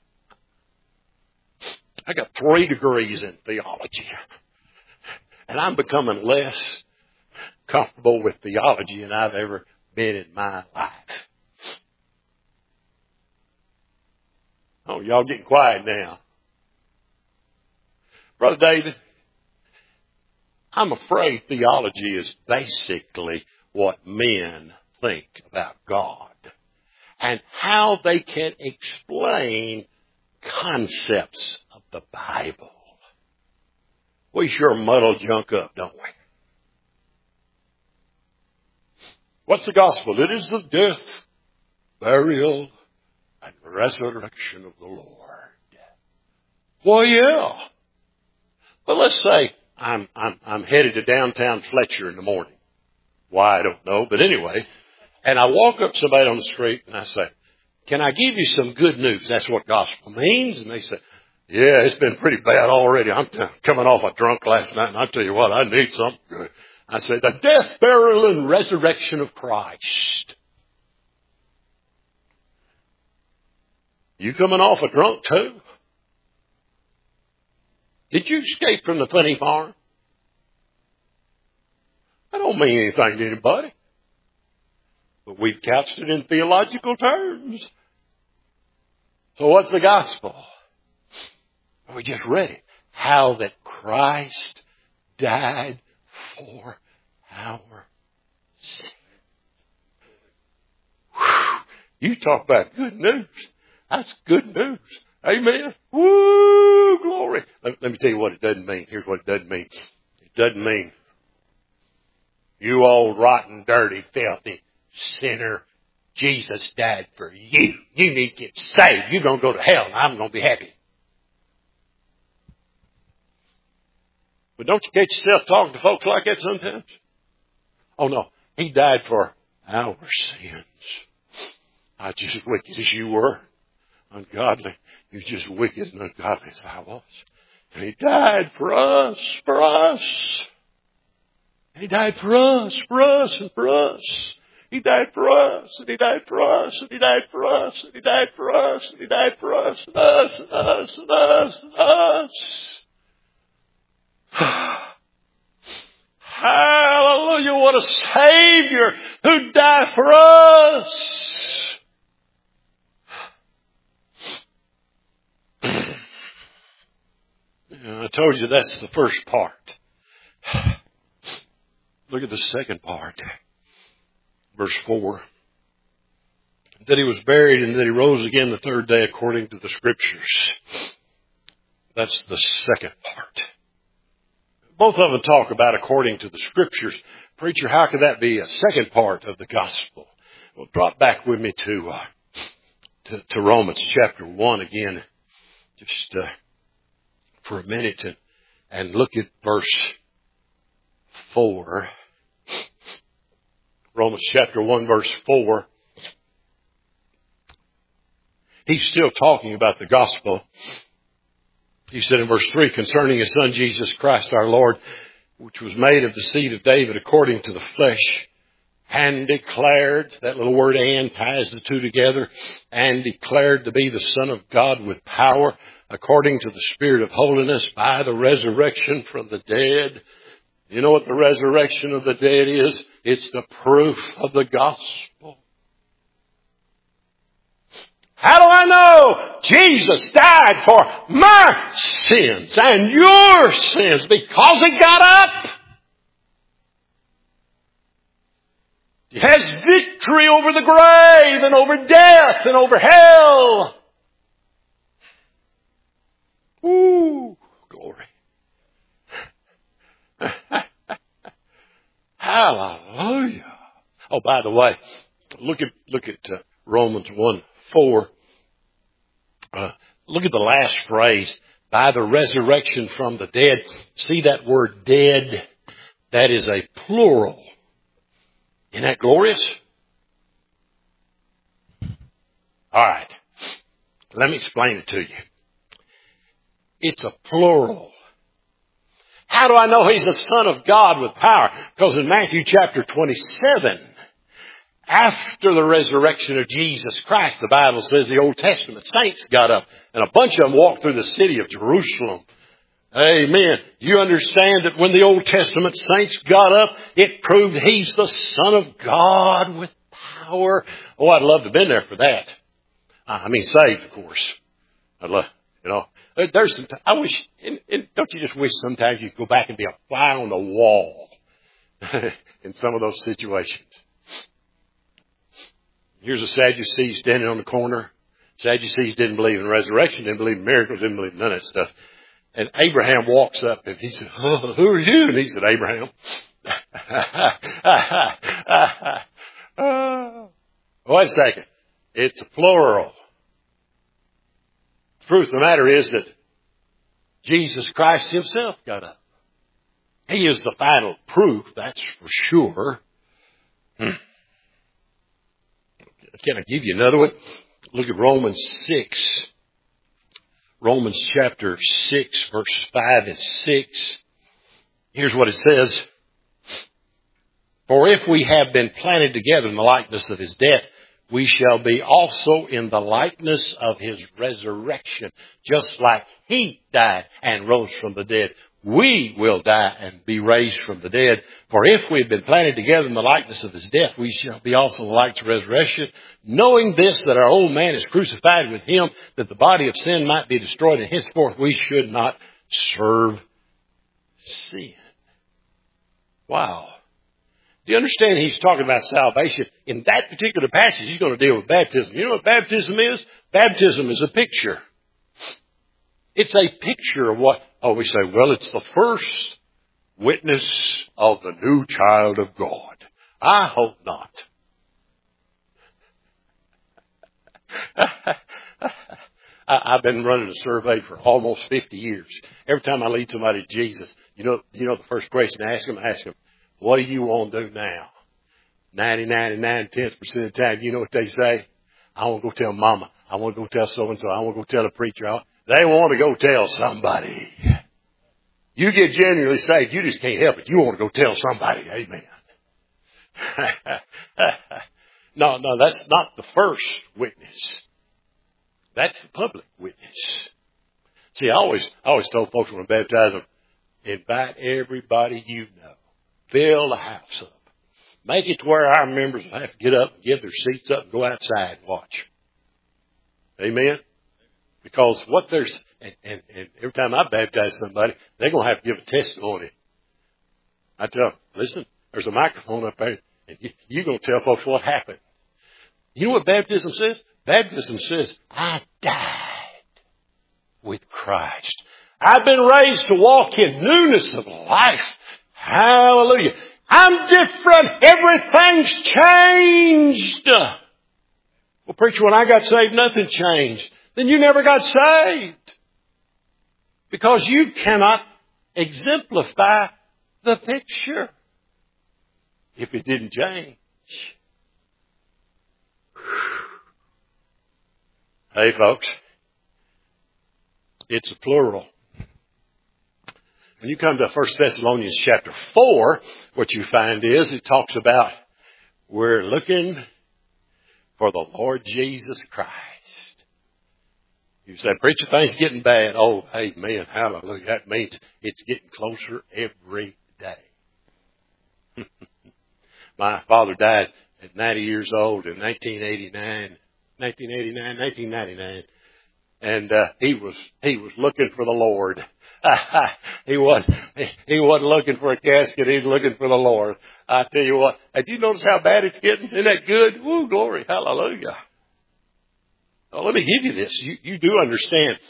I got 3 degrees in theology. And I'm becoming less comfortable with theology than I've ever been in my life. Oh, y'all getting quiet now. Brother David, I'm afraid theology is basically what men think about God and how they can explain concepts of the Bible. We sure muddle junk up, don't we? What's the gospel? It is the death, burial, and resurrection of the Lord. Well, yeah. But let's say I'm headed to downtown Fletcher in the morning. Why, I don't know, but anyway. And I walk up to somebody on the street and I say, can I give you some good news? That's what gospel means. And they say, yeah, it's been pretty bad already. I'm coming off a drunk last night, and I tell you what, I need something good. I say, the death, burial, and resurrection of Christ. You coming off a drunk too? Did you escape from the funny farm? I don't mean anything to anybody. But we've couched it in theological terms. So what's the gospel? We just read it. How that Christ died for our sin. You talk about good news. That's good news. Amen. Woo, glory. Let me tell you what it doesn't mean. Here's what it doesn't mean. It doesn't mean you old rotten, dirty, filthy sinner. Jesus died for you. You need to get saved. You're going to go to hell and I'm going to be happy. But don't you catch yourself talking to folks like that sometimes? Oh no, He died for our sins. Not just as wicked as you were. Ungodly. You're just wicked and ungodly as I was. And He died for us, for us. And He died for us, for us, and for us. He died for us, and He died for us, and He died for us, and He died for us, and He died for us, and us, and us, and us, and us. Hallelujah, what a Savior who died for us. I told you that's the first part. Look at the second part. Verse 4. That He was buried and that He rose again the third day according to the Scriptures. That's the second part. Both of them talk about according to the Scriptures. Preacher, how could that be a second part of the gospel? Well, drop back with me to Romans chapter 1 again, just for a minute, and look at verse 4. Romans chapter 1 verse 4. He's still talking about the gospel. He said in verse 3, concerning His Son Jesus Christ our Lord, which was made of the seed of David according to the flesh, and declared, that little word and ties the two together, and declared to be the Son of God with power, according to the Spirit of holiness, by the resurrection from the dead. You know what the resurrection of the dead is? It's the proof of the gospel. How do I know Jesus died for my sins and your sins? Because He got up. He has victory over the grave and over death and over hell. Ooh, glory. Hallelujah. Oh, by the way, look at Romans 1:4. Look at the last phrase, by the resurrection from the dead. See that word dead? That is a plural. Isn't that glorious? All right. Let me explain it to you. It's a plural. How do I know He's the Son of God with power? Because in Matthew chapter 27, after the resurrection of Jesus Christ, the Bible says the Old Testament saints got up and a bunch of them walked through the city of Jerusalem. Amen. You understand that when the Old Testament saints got up, it proved He's the Son of God with power. Oh, I'd love to have been there for that. I mean, saved, of course. I'd love, there's some, I wish, and don't you just wish sometimes you could go back and be a fly on the wall in some of those situations? Here's a Sadducee standing on the corner. Sadducees didn't believe in resurrection, didn't believe in miracles, didn't believe in none of that stuff. And Abraham walks up and he said, "Oh, who are you?" And he said, "Abraham." Wait a second. It's a plural. The truth of the matter is that Jesus Christ Himself got up. He is the final proof, that's for sure. Can I give you another one? Look at Romans 6. Romans chapter 6, verse 5 and 6. Here's what it says. For if we have been planted together in the likeness of His death, we shall be also in the likeness of His resurrection. Just like He died and rose from the dead, we will die and be raised from the dead. For if we have been planted together in the likeness of His death, we shall be also in the likeness of resurrection. Knowing this, that our old man is crucified with Him, that the body of sin might be destroyed, and henceforth we should not serve sin. Wow. Do you understand He's talking about salvation? In that particular passage, He's going to deal with baptism. You know what baptism is? Baptism is a picture. It's a picture of what, we say, well, it's the first witness of the new child of God. I hope not. I've been running a survey for almost 50 years. Every time I lead somebody to Jesus, you know the first question I ask them, what do you want to do now? 99.9% of the time, you know what they say? I want to go tell Mama. I want to go tell so-and-so. I want to go tell the preacher. They want to go tell somebody. You get genuinely saved, you just can't help it. You want to go tell somebody. Amen. No, that's not the first witness. That's the public witness. See, I always told folks when I baptize them, invite everybody you know. Fill the house up. Make it to where our members will have to get up and give their seats up and go outside and watch. Amen? Because what there's, and every time I baptize somebody, they're going to have to give a testimony. I tell them, listen, there's a microphone up there, and you're going to tell folks what happened. You know what baptism says? Baptism says, I died with Christ. I've been raised to walk in newness of life. Hallelujah. I'm different. Everything's changed. Well, preacher, when I got saved, nothing changed. Then you never got saved. Because you cannot exemplify the picture if it didn't change. Hey, folks, it's a plural. When you come to 1 Thessalonians chapter 4, what you find is it talks about we're looking for the Lord Jesus Christ. You say, preacher, things getting bad. Oh, amen, hallelujah. That means it's getting closer every day. My father died at 90 years old in 1999. And he was looking for the Lord. He wasn't looking for a casket. He was looking for the Lord. I tell you what, have you noticed how bad it's getting? Isn't that good? Woo, glory, hallelujah. Now, let me give you this. You do understand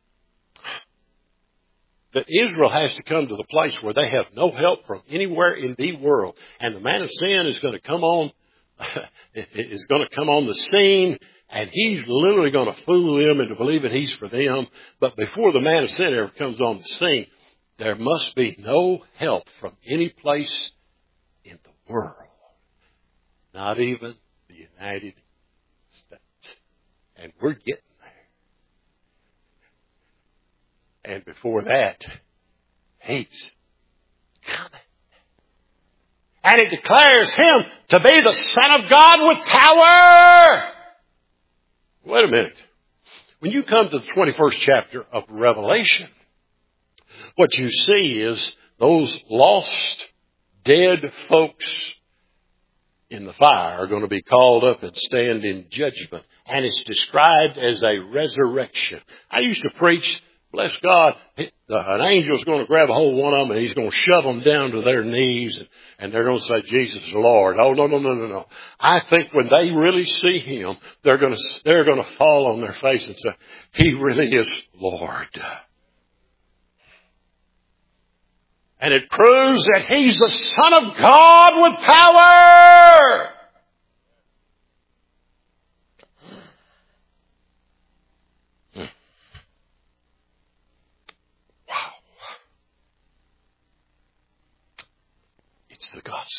that Israel has to come to the place where they have no help from anywhere in the world. And the man of sin is going to come on, the scene. And he's literally going to fool them into believing he's for them. But before the man of sin ever comes on the scene, there must be no help from any place in the world. Not even the United States. And we're getting there. And before that, He's coming. And it declares Him to be the Son of God with power. Wait a minute. When you come to the 21st chapter of Revelation, what you see is those lost, dead folks in the fire are going to be called up and stand in judgment. And it's described as a resurrection. I used to preach, bless God, an angel's going to grab a hold of one of them and he's going to shove them down to their knees and they're going to say, Jesus is Lord. Oh, no. I think when they really see Him, they're going to fall on their face and say, He really is Lord. And it proves that He's the Son of God with power. Wow. It's the gospel.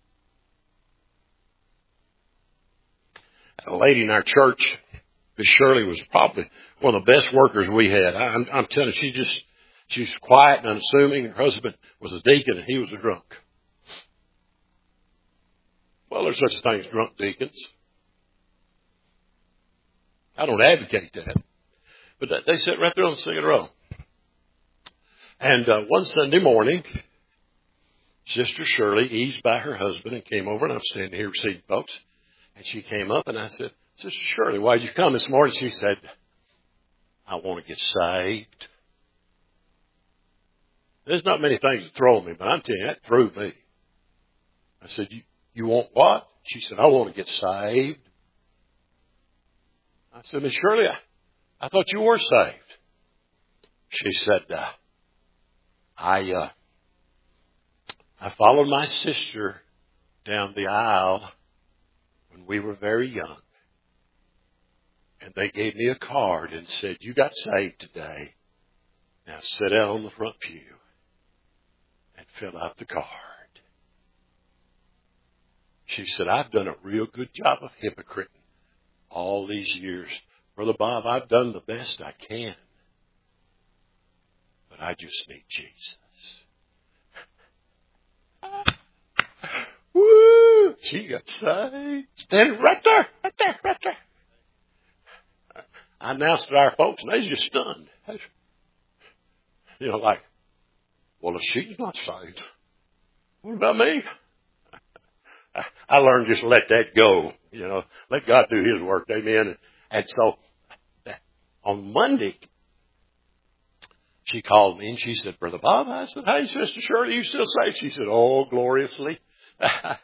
A lady in our church, Miss Shirley, was probably one of the best workers we had. I'm telling you, she's quiet and unassuming. Her husband was a deacon and he was a drunk. Well, there's such a thing as drunk deacons. I don't advocate that. But they sit right there on the second row. And one Sunday morning, Sister Shirley eased by her husband and came over, and I'm standing here receiving folks. And she came up and I said, Sister Shirley, why did you come this morning? She said, I want to get saved. There's not many things that throw me, but I'm telling you, that threw me. I said, you want what? She said, I want to get saved. I said, Miss Shirley, I thought you were saved. She said, I followed my sister down the aisle when we were very young. And they gave me a card and said, you got saved today. Now sit down on the front pew and fill out the card. She said, I've done a real good job of hypocriting all these years. Brother Bob, I've done the best I can. But I just need Jesus. Woo! She got saved. Standing right there. I announced to our folks, and they was just stunned. You know, like, well, if she's not saved, what about me? I learned just to let that go. You know, let God do His work. Amen. And so on Monday, she called me and she said, Brother Bob, I said, hey, Sister Shirley, you still saved? She said, oh, gloriously. I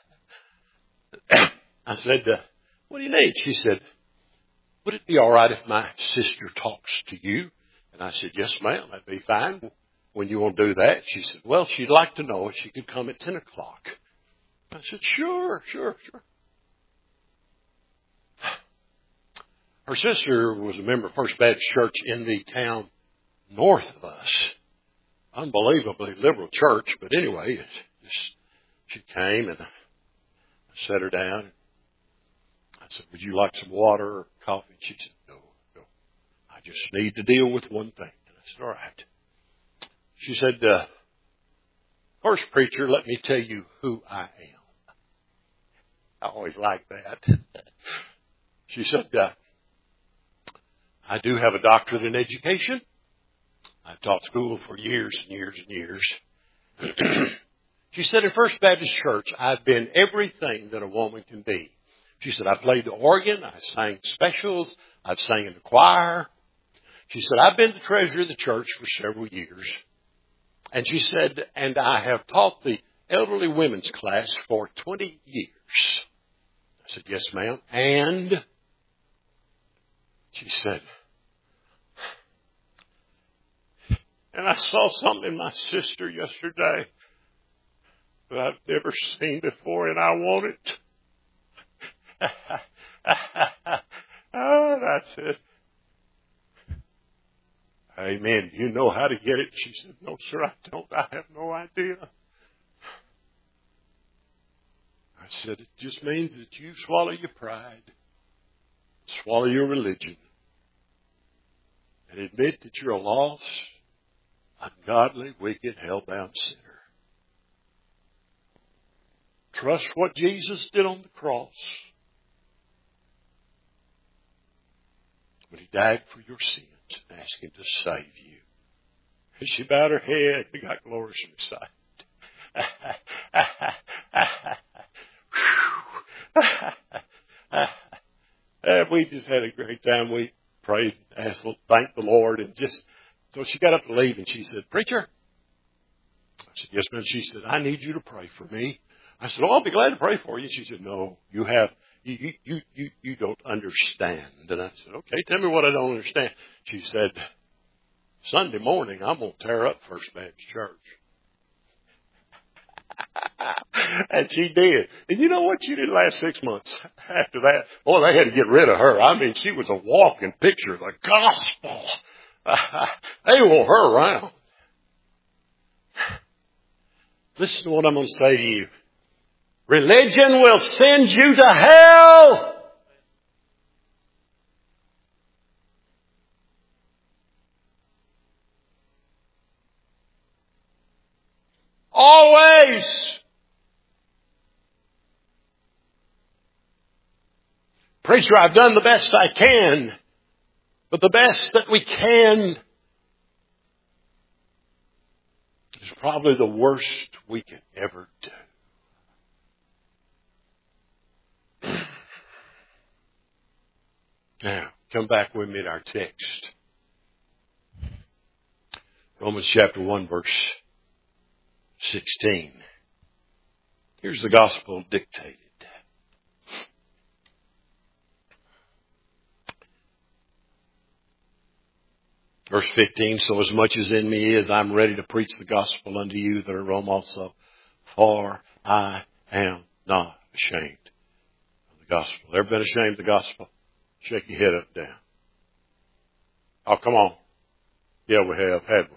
said, what do you need? She said, would it be all right if my sister talks to you? And I said, yes, ma'am, that'd be fine. When you want to do that? She said, well, she'd like to know if she could come at 10 o'clock. I said, sure. Her sister was a member of First Baptist Church in the town north of us. Unbelievably liberal church, but anyway, she came and I sat her down. I said, would you like some water or coffee? And she said, no. I just need to deal with one thing. And I said, all right. She said, first, preacher, let me tell you who I am. I always like that. She said, I do have a doctorate in education. I've taught school for years and years and years. She said, in First Baptist Church, I've been everything that a woman can be. She said, I played the organ, I sang specials, I've sang in the choir. She said, I've been the treasurer of the church for several years. And she said, and I have taught the elderly women's class for 20 years. I said, yes, ma'am. And she said, and I saw something in my sister yesterday that I've never seen before, and I want it. Oh, that's it. Amen. Do you know how to get it? She said, no, sir, I don't. I have no idea. I said, it just means that you swallow your pride, swallow your religion, and admit that you're a lost, ungodly, wicked, hell-bound sinner. Trust what Jesus did on the cross when He died for your sins, and ask Him to save you. And she bowed her head and got gloriously excited. We just had a great time. We prayed, thanked the Lord, and so she got up to leave, and she said, "Preacher?" I said, "Yes, ma'am." She said, "I need you to pray for me." I said, "Oh, I'll be glad to pray for you." She said, "No, you don't understand." And I said, "Okay, tell me what I don't understand." She said, "Sunday morning, I'm going to tear up First Baptist Church." And she did. And you know what? She didn't last 6 months after that. Boy, they had to get rid of her. I mean, she was a walking picture of the gospel. They want her around. Listen to what I'm going to say to you. Religion will send you to hell. Always. Preacher, I've done the best I can, but the best that we can is probably the worst we can ever do. Now, come back with me to our text. Romans chapter 1, verse 16. Here's the gospel dictated. Verse 15, so as much as in me is, I'm ready to preach the gospel unto you that are Rome also. For I am not ashamed of the gospel. Ever been ashamed of the gospel? Shake your head up and down. Oh, come on. Yeah, we have we?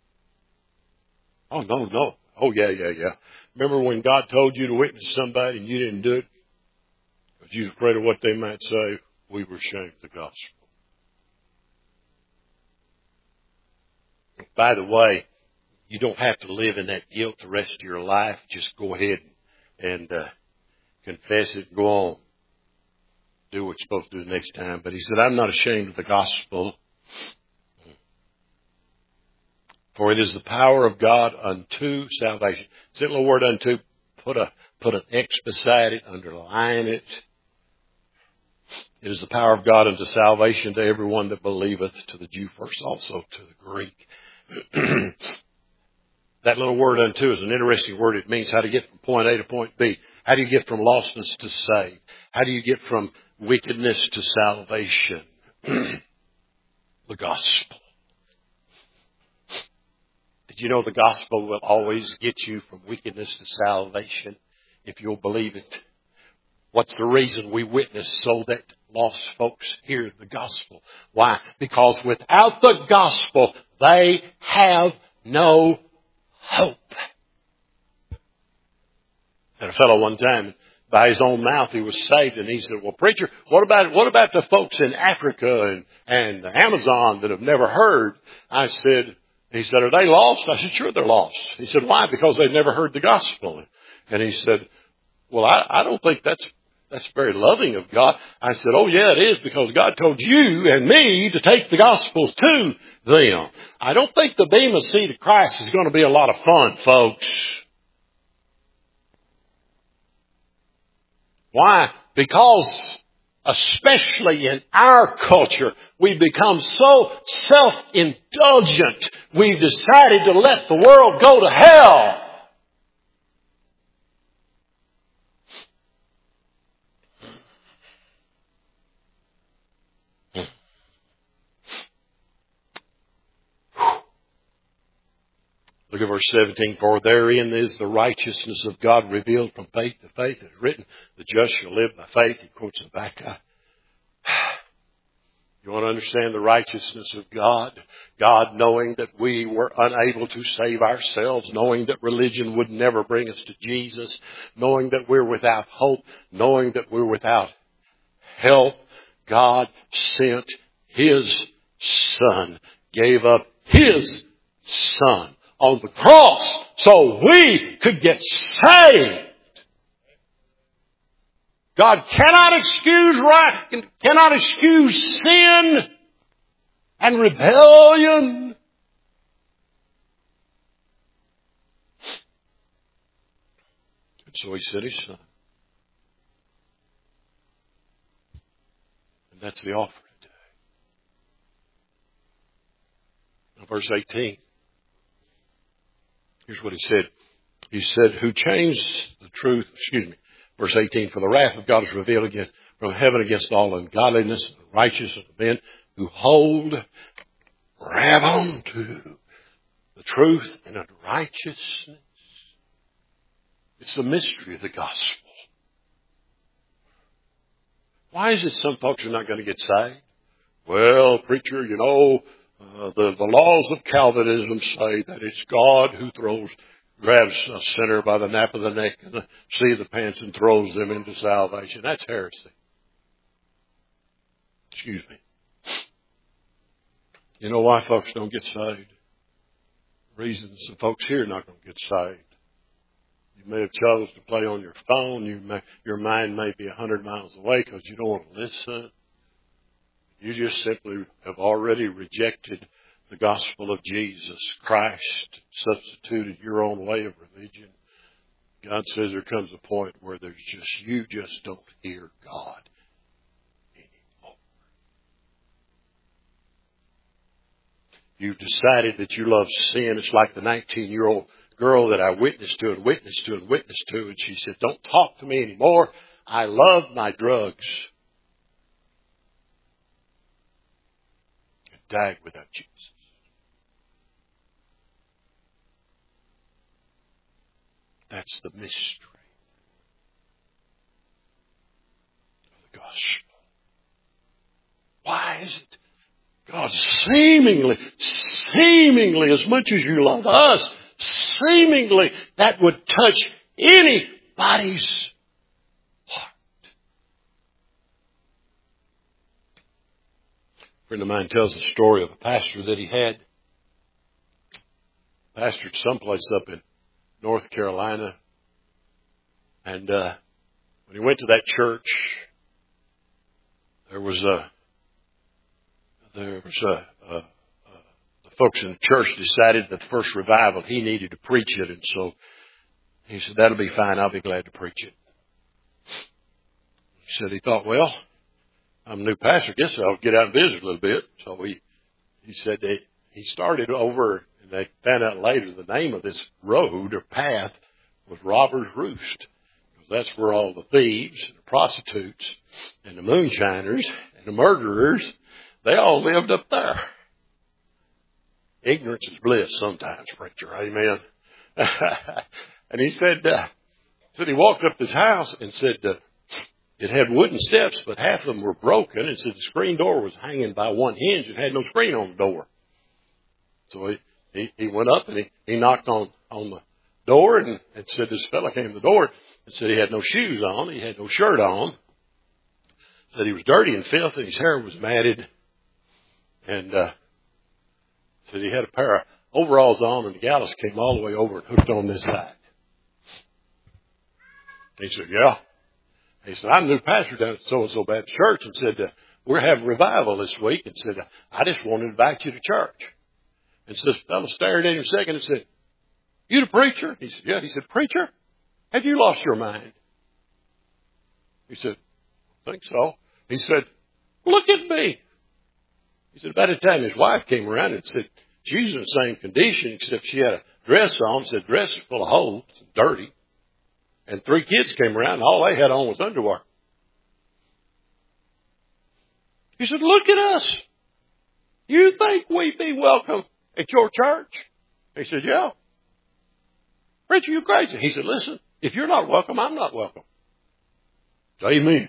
Oh, no. Oh, yeah. Remember when God told you to witness to somebody and you didn't do it? Because you was afraid of what they might say? We were ashamed of the gospel. By the way, you don't have to live in that guilt the rest of your life. Just go ahead and confess it and go on. Do what you're supposed to do the next time. But he said, I'm not ashamed of the gospel. For it is the power of God unto salvation. See that little word unto? Put an X beside it. Underline it. It is the power of God unto salvation to everyone that believeth, to the Jew first, also to the Greek. That little word unto is an interesting word. It means how to get from point A to point B. How do you get from lostness to saved? How do you get from wickedness to salvation? The gospel. Did you know the gospel will always get you from wickedness to salvation if you'll believe it? What's the reason we witness? So that lost folks hear the gospel. Why? Because without the gospel, they have no hope. And a fellow one time, by his own mouth, he was saved, and he said, well, preacher, what about the folks in Africa and the Amazon that have never heard? He said, are they lost? I said, sure they're lost. He said, why? Because they've never heard the gospel. And he said, well, I don't think that's very loving of God. I said, oh yeah, it is, because God told you and me to take the gospel to them. I don't think the Bema Seat of Christ is going to be a lot of fun, folks. Why? Because especially in our culture, we become so self-indulgent, we've decided to let the world go to hell. Look at verse 17. For therein is the righteousness of God revealed from faith to faith. It is written, the just shall live by faith. He quotes Habakkuk. You want to understand the righteousness of God? God, knowing that we were unable to save ourselves, knowing that religion would never bring us to Jesus, knowing that we're without hope, knowing that we're without help, God sent His Son gave up His Son on the cross so we could get saved. God cannot excuse sin and rebellion. And so He sent His Son. And that's the offer today. Now, verse 18. Here's what He said. He said, who changed the truth, verse 18, for the wrath of God is revealed against, from heaven against all ungodliness and righteousness of men who grab on to the truth and unto righteousness. It's the mystery of the gospel. Why is it some folks are not going to get saved? Well, preacher, the laws of Calvinism say that it's God who grabs a sinner by the nape of the neck and the seat of the pants and throws them into salvation. That's heresy. Excuse me. You know why folks don't get saved? The reason some folks here are not going to get saved. You may have chosen to play on your phone. Your mind may be 100 miles away because you don't want to listen. You just simply have already rejected the gospel of Jesus. Christ substituted your own way of religion. God says there comes a point where you just don't hear God anymore. You've decided that you love sin. It's like the 19-year-old girl that I witnessed to, and she said, don't talk to me anymore. I love my drugs. And died without Jesus. That's the mystery of the gospel. Why is it God seemingly, as much as you love us, seemingly that would touch anybody's heart? A friend of mine tells a story of a pastor that he had. Pastored someplace up in North Carolina. And when he went to that church, the folks in the church decided that the first revival he needed to preach it, and so he said, that'll be fine, I'll be glad to preach it. He said he thought, well, I'm a new pastor, I guess I'll get out and visit a little bit. So he said that he started over, and they found out later the name of this road or path was Robber's Roost. Because that's where all the thieves, and the prostitutes, and the moonshiners, and the murderers, they all lived up there. Ignorance is bliss sometimes, preacher. Amen. And he said he walked up to his house and said it had wooden steps, but half of them were broken. And said the screen door was hanging by one hinge and had no screen on the door. So he went up and he knocked on the door and said this fella came to the door and said he had no shoes on, he had no shirt on. Said he was dirty and filthy, his hair was matted, and said he had a pair of overalls on, and the gallows came all the way over and hooked on this side. He said, yeah. He said, I'm a new pastor down at so-and-so Baptist church, and said, we're having revival this week, and said, I just wanted to invite you to church. And so this fellow stared at him a second and said, you the preacher? He said, yeah. He said, preacher, have you lost your mind? He said, I think so. He said, look at me. He said, by the time his wife came around and said, she's in the same condition, except she had a dress on, said dress is full of holes, dirty. And 3 kids came around, and all they had on was underwear. He said, look at us. You think we'd be welcome at your church? He said, yeah. Preacher, you crazy. He said, listen, if you're not welcome, I'm not welcome. Amen.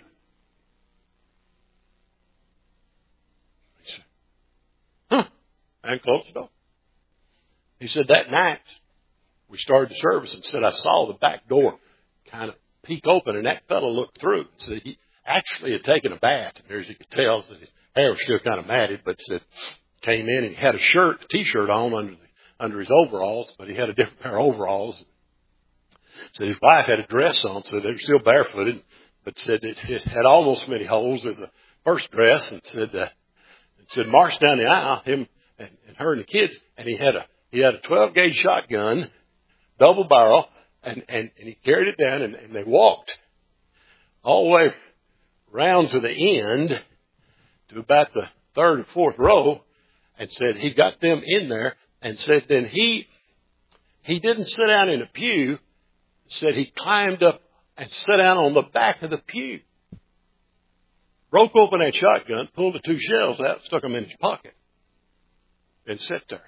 He said, huh, and closed the door. He said, that night, we started the service and said, I saw the back door kind of peek open, and that fellow looked through and said he actually had taken a bath. And as you could tell, his hair was still kind of matted, but said came in and he had a t-shirt on under his overalls, but he had a different pair of overalls. Said his wife had a dress on, so they were still barefooted, but said it had almost as many holes as the first dress, and said march down the aisle, him and her and the kids, and he had a 12-gauge shotgun, double barrel, and he carried it down, and they walked all the way round to the end to about the third or fourth row, and said he got them in there, and said then he didn't sit down in a pew. Said he climbed up and sat down on the back of the pew. Broke open that shotgun, pulled the 2 shells out, stuck them in his pocket, and sat there.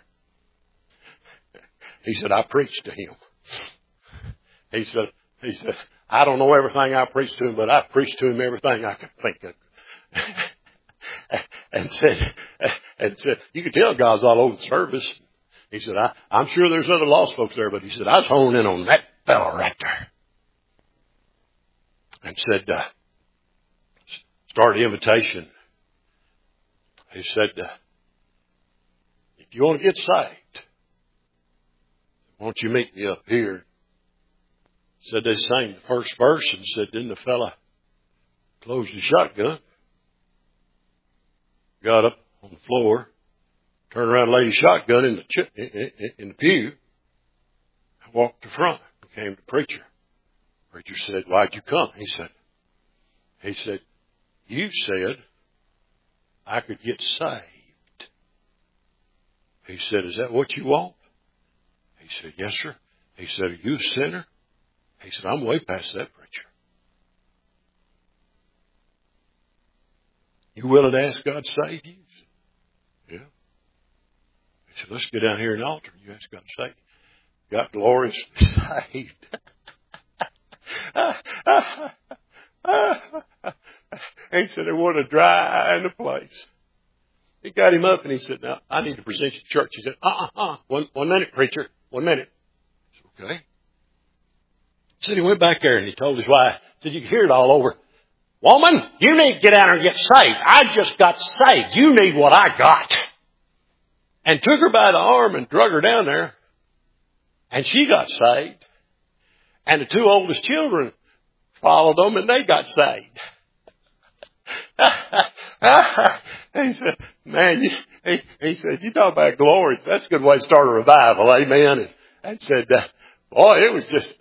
He said, I preached to him. He said, I don't know everything I preached to him, but I preached to him everything I could think of. and said, you could tell God's all over the service. He said, I'm sure there's other lost folks there, but he said, I was honing in on that fellow right there. And said, started the invitation. He said, if you want to get saved, won't you meet me up here? Said they sang the first verse, and said then the fella closed his shotgun, got up on the floor, turned around and laid his shotgun in the pew, and walked to front. Came to the preacher. Preacher said, why'd you come? He said, you said I could get saved. He said, is that what you want? He said, yes, sir. He said, are you a sinner? He said, I'm way past that, preacher. You willing to ask God to save you? Yeah. He said, let's get down here in the altar. You ask God to save you. Got gloriously saved. He said, there wasn't a dry in the place. He got him up and he said, now, I need to present you to church. He said, one minute, preacher, 1 minute. I said, okay. He said, he went back there and he told his wife, he said, you can hear it all over. Woman, you need to get out there and get saved. I just got saved. You need what I got. And took her by the arm and drug her down there. And she got saved. And the 2 oldest children followed them and they got saved. He said, man, he said, you talk about glory. That's a good way to start a revival. Amen. And said, boy, it was just,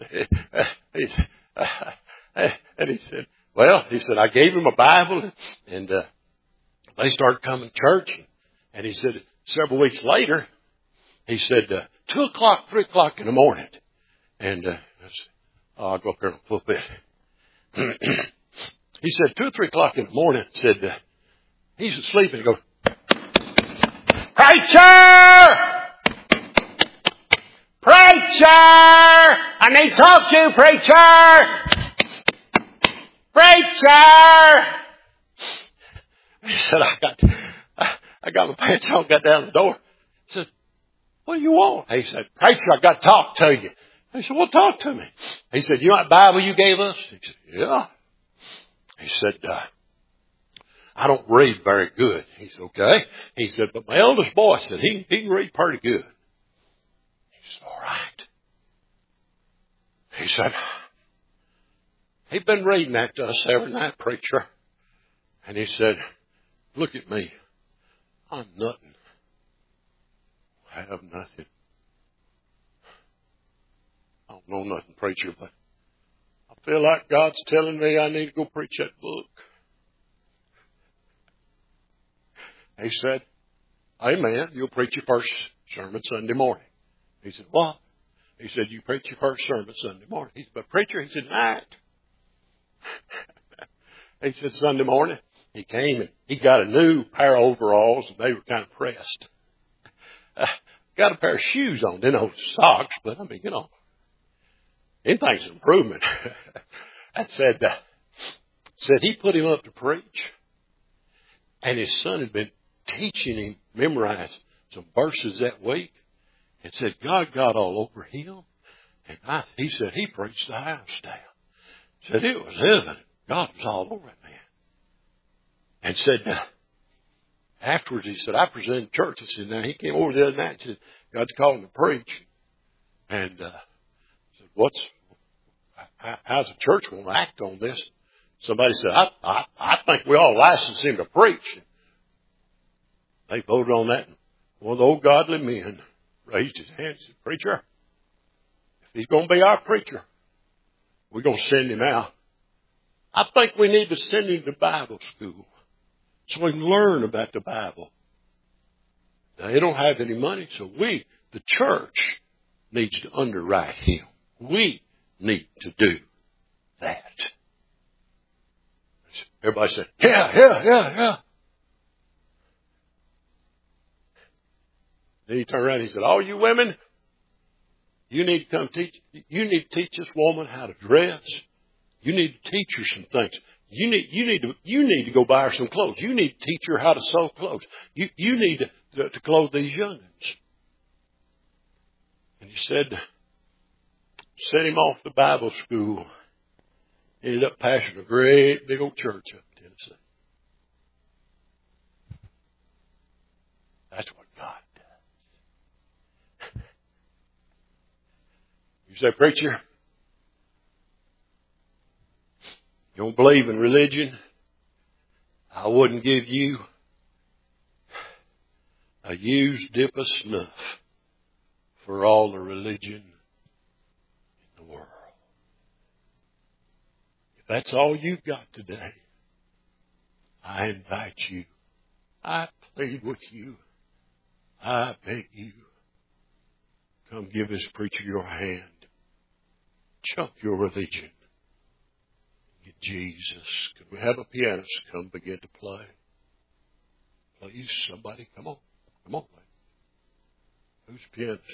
and he said, well, he said, I gave him a Bible and they started coming to church. And he said, several weeks later, he said, 2 o'clock, 3 o'clock in the morning. And I'll go up here in a little bit. He said, 2 or 3 o'clock in the morning, said, he's asleep and he goes, Preacher! Preacher! I need to talk to you, preacher! Preacher! He said, I got my pants on, got down the door. He said, what do you want? He said, preacher, I got to talk to you. He said, well, talk to me. He said, you know what Bible you gave us? He said, yeah. He said, I don't read very good. He said, okay. He said, but my eldest boy said he can read pretty good. He said, all right. He said, he'd been reading that to us every night, preacher. And he said, look at me. I'm nothing. I have nothing. I don't know nothing, preacher, but I feel like God's telling me I need to go preach that book. He said, amen, you'll preach your first sermon Sunday morning. He said, what? He said, you preach your first sermon Sunday morning. He said, but preacher, he said, night. He said, Sunday morning, he came and he got a new pair of overalls and they were kind of pressed. Got a pair of shoes on, didn't know socks, but I mean, you know, anything's an improvement. And said he put him up to preach. And his son had been teaching him, memorize some verses that week. And said God got all over him. And he said he preached the house down. Said it was heaven. God was all over it, man. And said Afterwards, he said, I presented church. I said, now he came over the other night and said, God's calling him to preach. And I said, how's the church going to act on this? Somebody said, I think we ought to license him to preach. They voted on that. And one of the old godly men raised his hand and said, Preacher, if he's going to be our preacher, we're going to send him out. I think we need to send him to Bible school so he can learn about the Bible. Now, they don't have any money, so we, the church, needs to underwrite him. We need to do that. Everybody said, yeah. Then he turned around and he said, all you women, you need to come teach. You need to teach this woman how to dress. You need to teach her some things. You need to go buy her some clothes. You need to teach her how to sew clothes. You need to clothe these young'uns. And he said, sent him off to Bible school. Ended up pastoring a great big old church up in Tennessee. That's what God does. You say, preacher, you don't believe in religion? I wouldn't give you a used dip of snuff for all the religion in the world. If that's all you've got today, I invite you. I plead with you. I beg you. Come give this preacher your hand. Chuck your religion. Get Jesus. Could we have a pianist come begin to play? Please, somebody, come on. Come on, lady. Who's the pianist?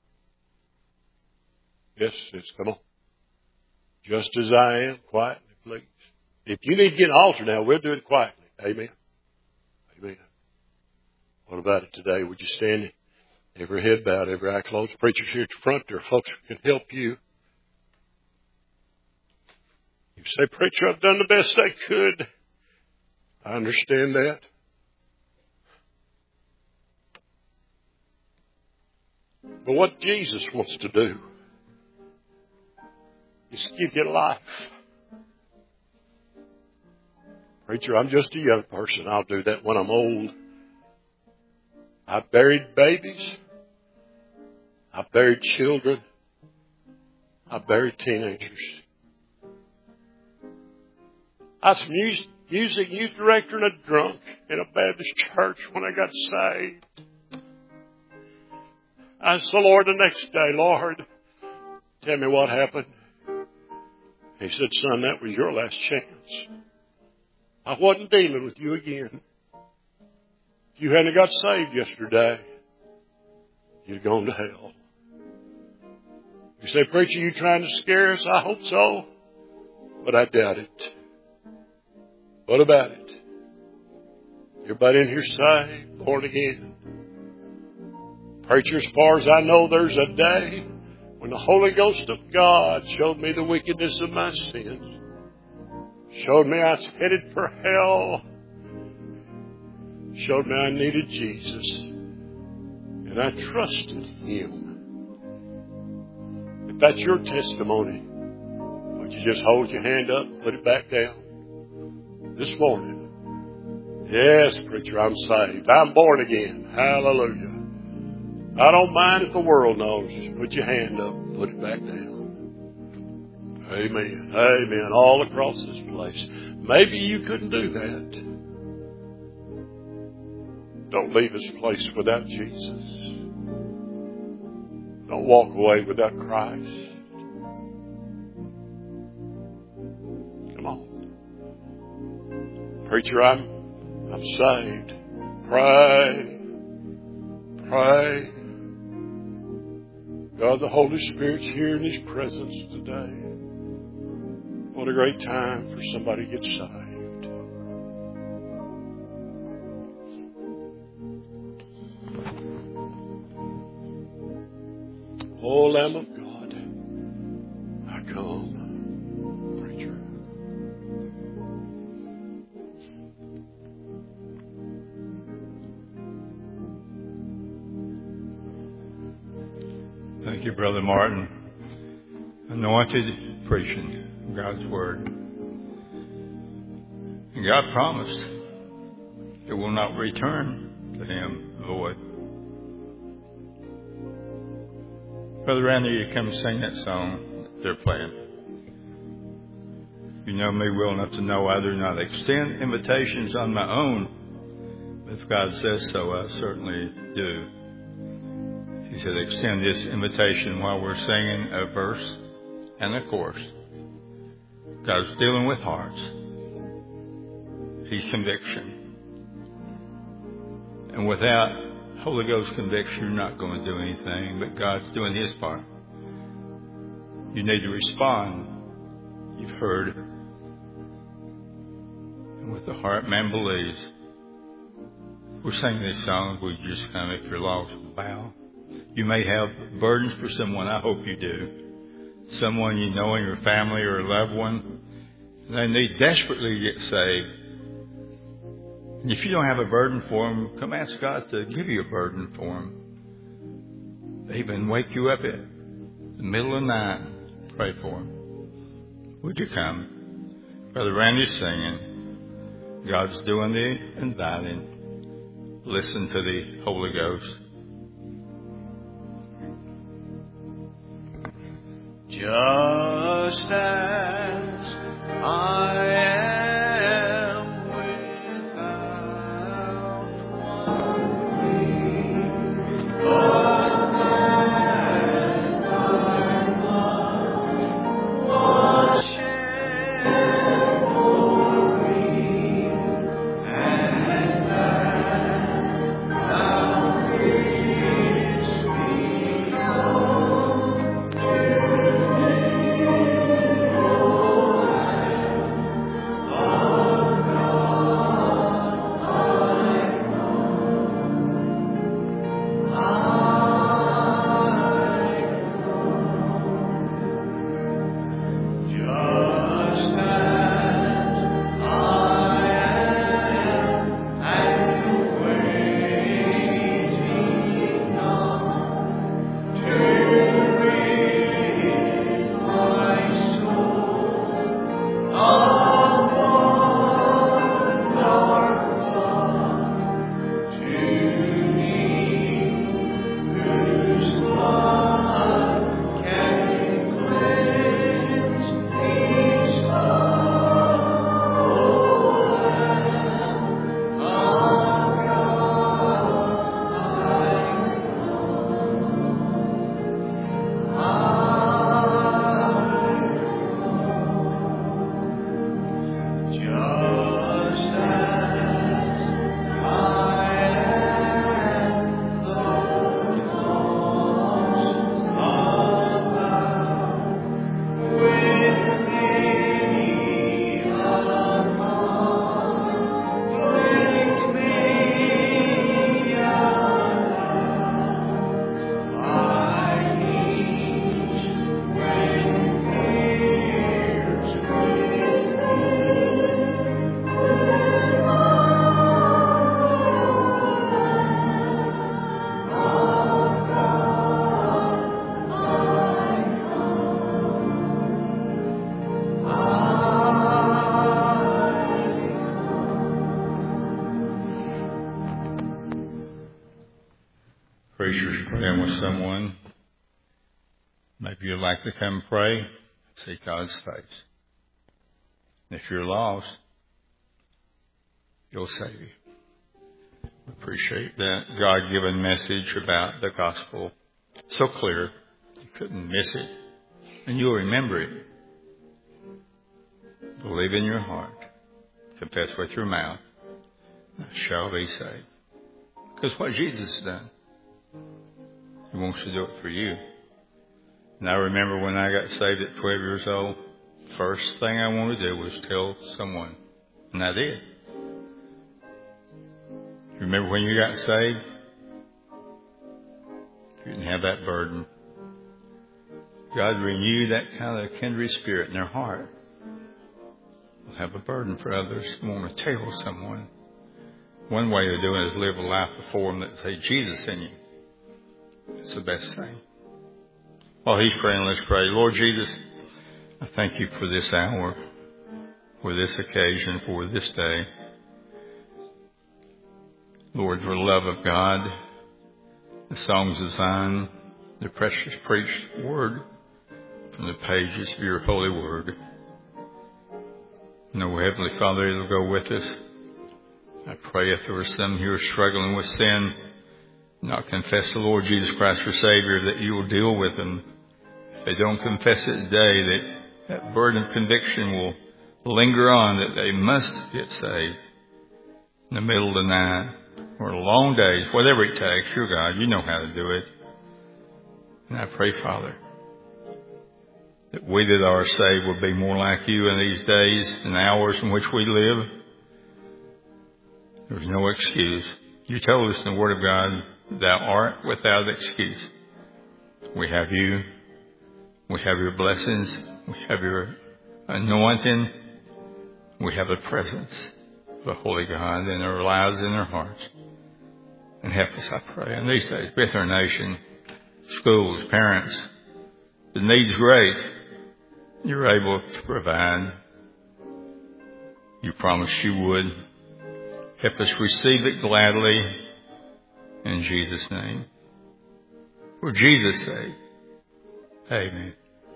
Yes, come on. Just as I am, quietly, please. If you need to get an altar now, we'll do it quietly. Amen. Amen. What about it today? Would you stand, every head bowed, every eye closed? Preachers here at the front, there are folks who can help you. You say, preacher, I've done the best I could. I understand that. But what Jesus wants to do is give you life. Preacher, I'm just a young person. I'll do that when I'm old. I've buried babies. I've buried children. I've buried teenagers. I was music youth director and a drunk in a Baptist church when I got saved. I asked the Lord the next day, Lord, tell me what happened. He said, son, that was your last chance. I wasn't dealing with you again. If you hadn't got saved yesterday, you'd have gone to hell. You say, preacher, you trying to scare us? I hope so, but I doubt it. What about it? Everybody in here saved, born again? Preacher, as far as I know, there's a day when the Holy Ghost of God showed me the wickedness of my sins. Showed me I was headed for hell. Showed me I needed Jesus. And I trusted Him. If that's your testimony, would you just hold your hand up and put it back down? This morning. Yes, preacher, I'm saved. I'm born again. Hallelujah. I don't mind if the world knows. Just put your hand up and put it back down. Amen. Amen. All across this place. Maybe you couldn't do that. Don't leave this place without Jesus. Don't walk away without Christ. Come on. Preacher, I'm saved. Pray. Pray. God, the Holy Spirit's here in His presence today. What a great time for somebody to get saved. Oh, Lamb of God, I come, preacher.
Thank you, Brother Martin. Anointed preaching God's Word. And God promised it will not return to Him void. Brother Randy, you come sing that song that they're playing. You know me well enough to know I do not extend invitations on my own. If God says so, I certainly do. He said, extend this invitation while we're singing a verse and a chorus. God's dealing with hearts. He's conviction. And without Holy Ghost conviction, you're not going to do anything, but God's doing His part. You need to respond. You've heard. And with the heart, man believes. We're singing these songs. We just kind of, if you're lost, bow. You may have burdens for someone. I hope you do. Someone you know in your family or a loved one. They need desperately to get saved. And if you don't have a burden for them, come ask God to give you a burden for them. They even wake you up at the middle of the night. Pray for them. Would you come? Brother Randy's singing. God's doing the inviting. Listen to the Holy Ghost.
Just as I am without one plea, but that thy blood was shed for me, and that thou didst be
Preacher's praying with someone. Maybe you'd like to come pray, see God's face. And if you're lost, He'll save you. We appreciate that God-given message about the gospel. So clear, you couldn't miss it. And you'll remember it. Believe in your heart. Confess with your mouth. And shall be saved. Because what Jesus has done. He wants to do it for you. And I remember when I got saved at 12 years old, first thing I wanted to do was tell someone. And I did. Remember when you got saved? You didn't have that burden. God renewed that kind of kindred spirit in their heart. They'll have a burden for others. They want to tell someone. One way of doing it is live a life before them that say Jesus in you. It's the best thing. While he's praying, let's pray. Lord Jesus, I thank you for this hour, for this occasion, for this day. Lord, for the love of God, the songs of Zion, the precious preached word from the pages of your holy word. No, Heavenly Father, it'll go with us. I pray if there were some here struggling with sin, not confess the Lord Jesus Christ for Savior, that you will deal with them. If they don't confess it today, that burden of conviction will linger on, that they must get saved in the middle of the night or long days, whatever it takes. You're God. You know how to do it. And I pray, Father, that we that are saved will be more like you in these days and hours in which we live. There's no excuse. You told us in the Word of God, thou art without excuse. We have you. We have your blessings. We have your anointing. We have the presence of the Holy God in our lives and our hearts. And help us, I pray, in these days, with our nation, schools, parents. The need's great. You're able to provide. You promised you would. Help us receive it gladly in Jesus' name. For Jesus' sake. Amen.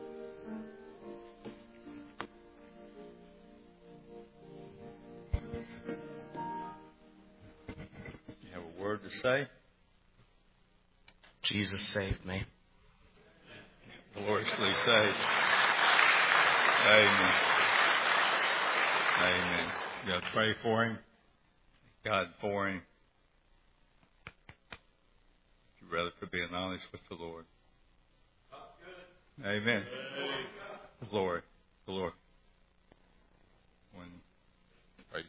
You have a word to say?
Jesus saved me.
Gloriously saved. Amen. Amen. You got to pray for him. God for him. You'd rather for being honest with the Lord. Amen. Glory. Glory. Praise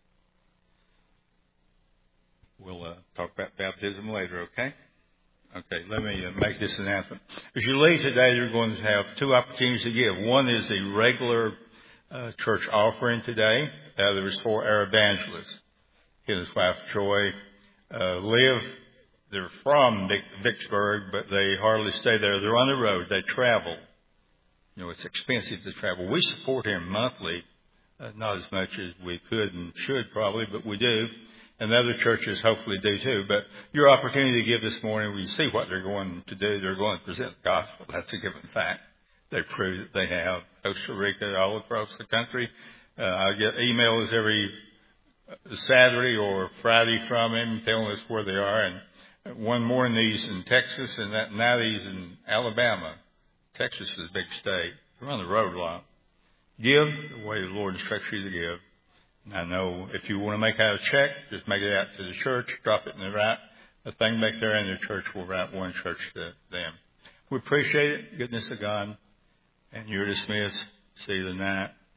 the Lord. We'll talk about baptism later, okay? Okay, let me make this announcement. As you leave today, you're going to have two opportunities to give. One is the regular church offering today. The other is for our evangelists. He and his wife, Joy, they're from Vicksburg, but they hardly stay there. They're on the road. They travel. You know, it's expensive to travel. We support him monthly, not as much as we could and should probably, but we do. And the other churches hopefully do too. But your opportunity to give this morning, we see what they're going to do. They're going to present the gospel. That's a given fact. They prove that they have. Costa Rica, all across the country. I get emails every Saturday or Friday from him telling us where they are. And one morning he's in Texas, and that night he's in Alabama. Texas is a big state. They're on the road a lot. Give the way the Lord instructs you to give. I know if you want to make out a check, just make it out to the church, drop it in the thing back there, and the church will write one church to them. We appreciate it, goodness of God, and you're dismissed. See you tonight.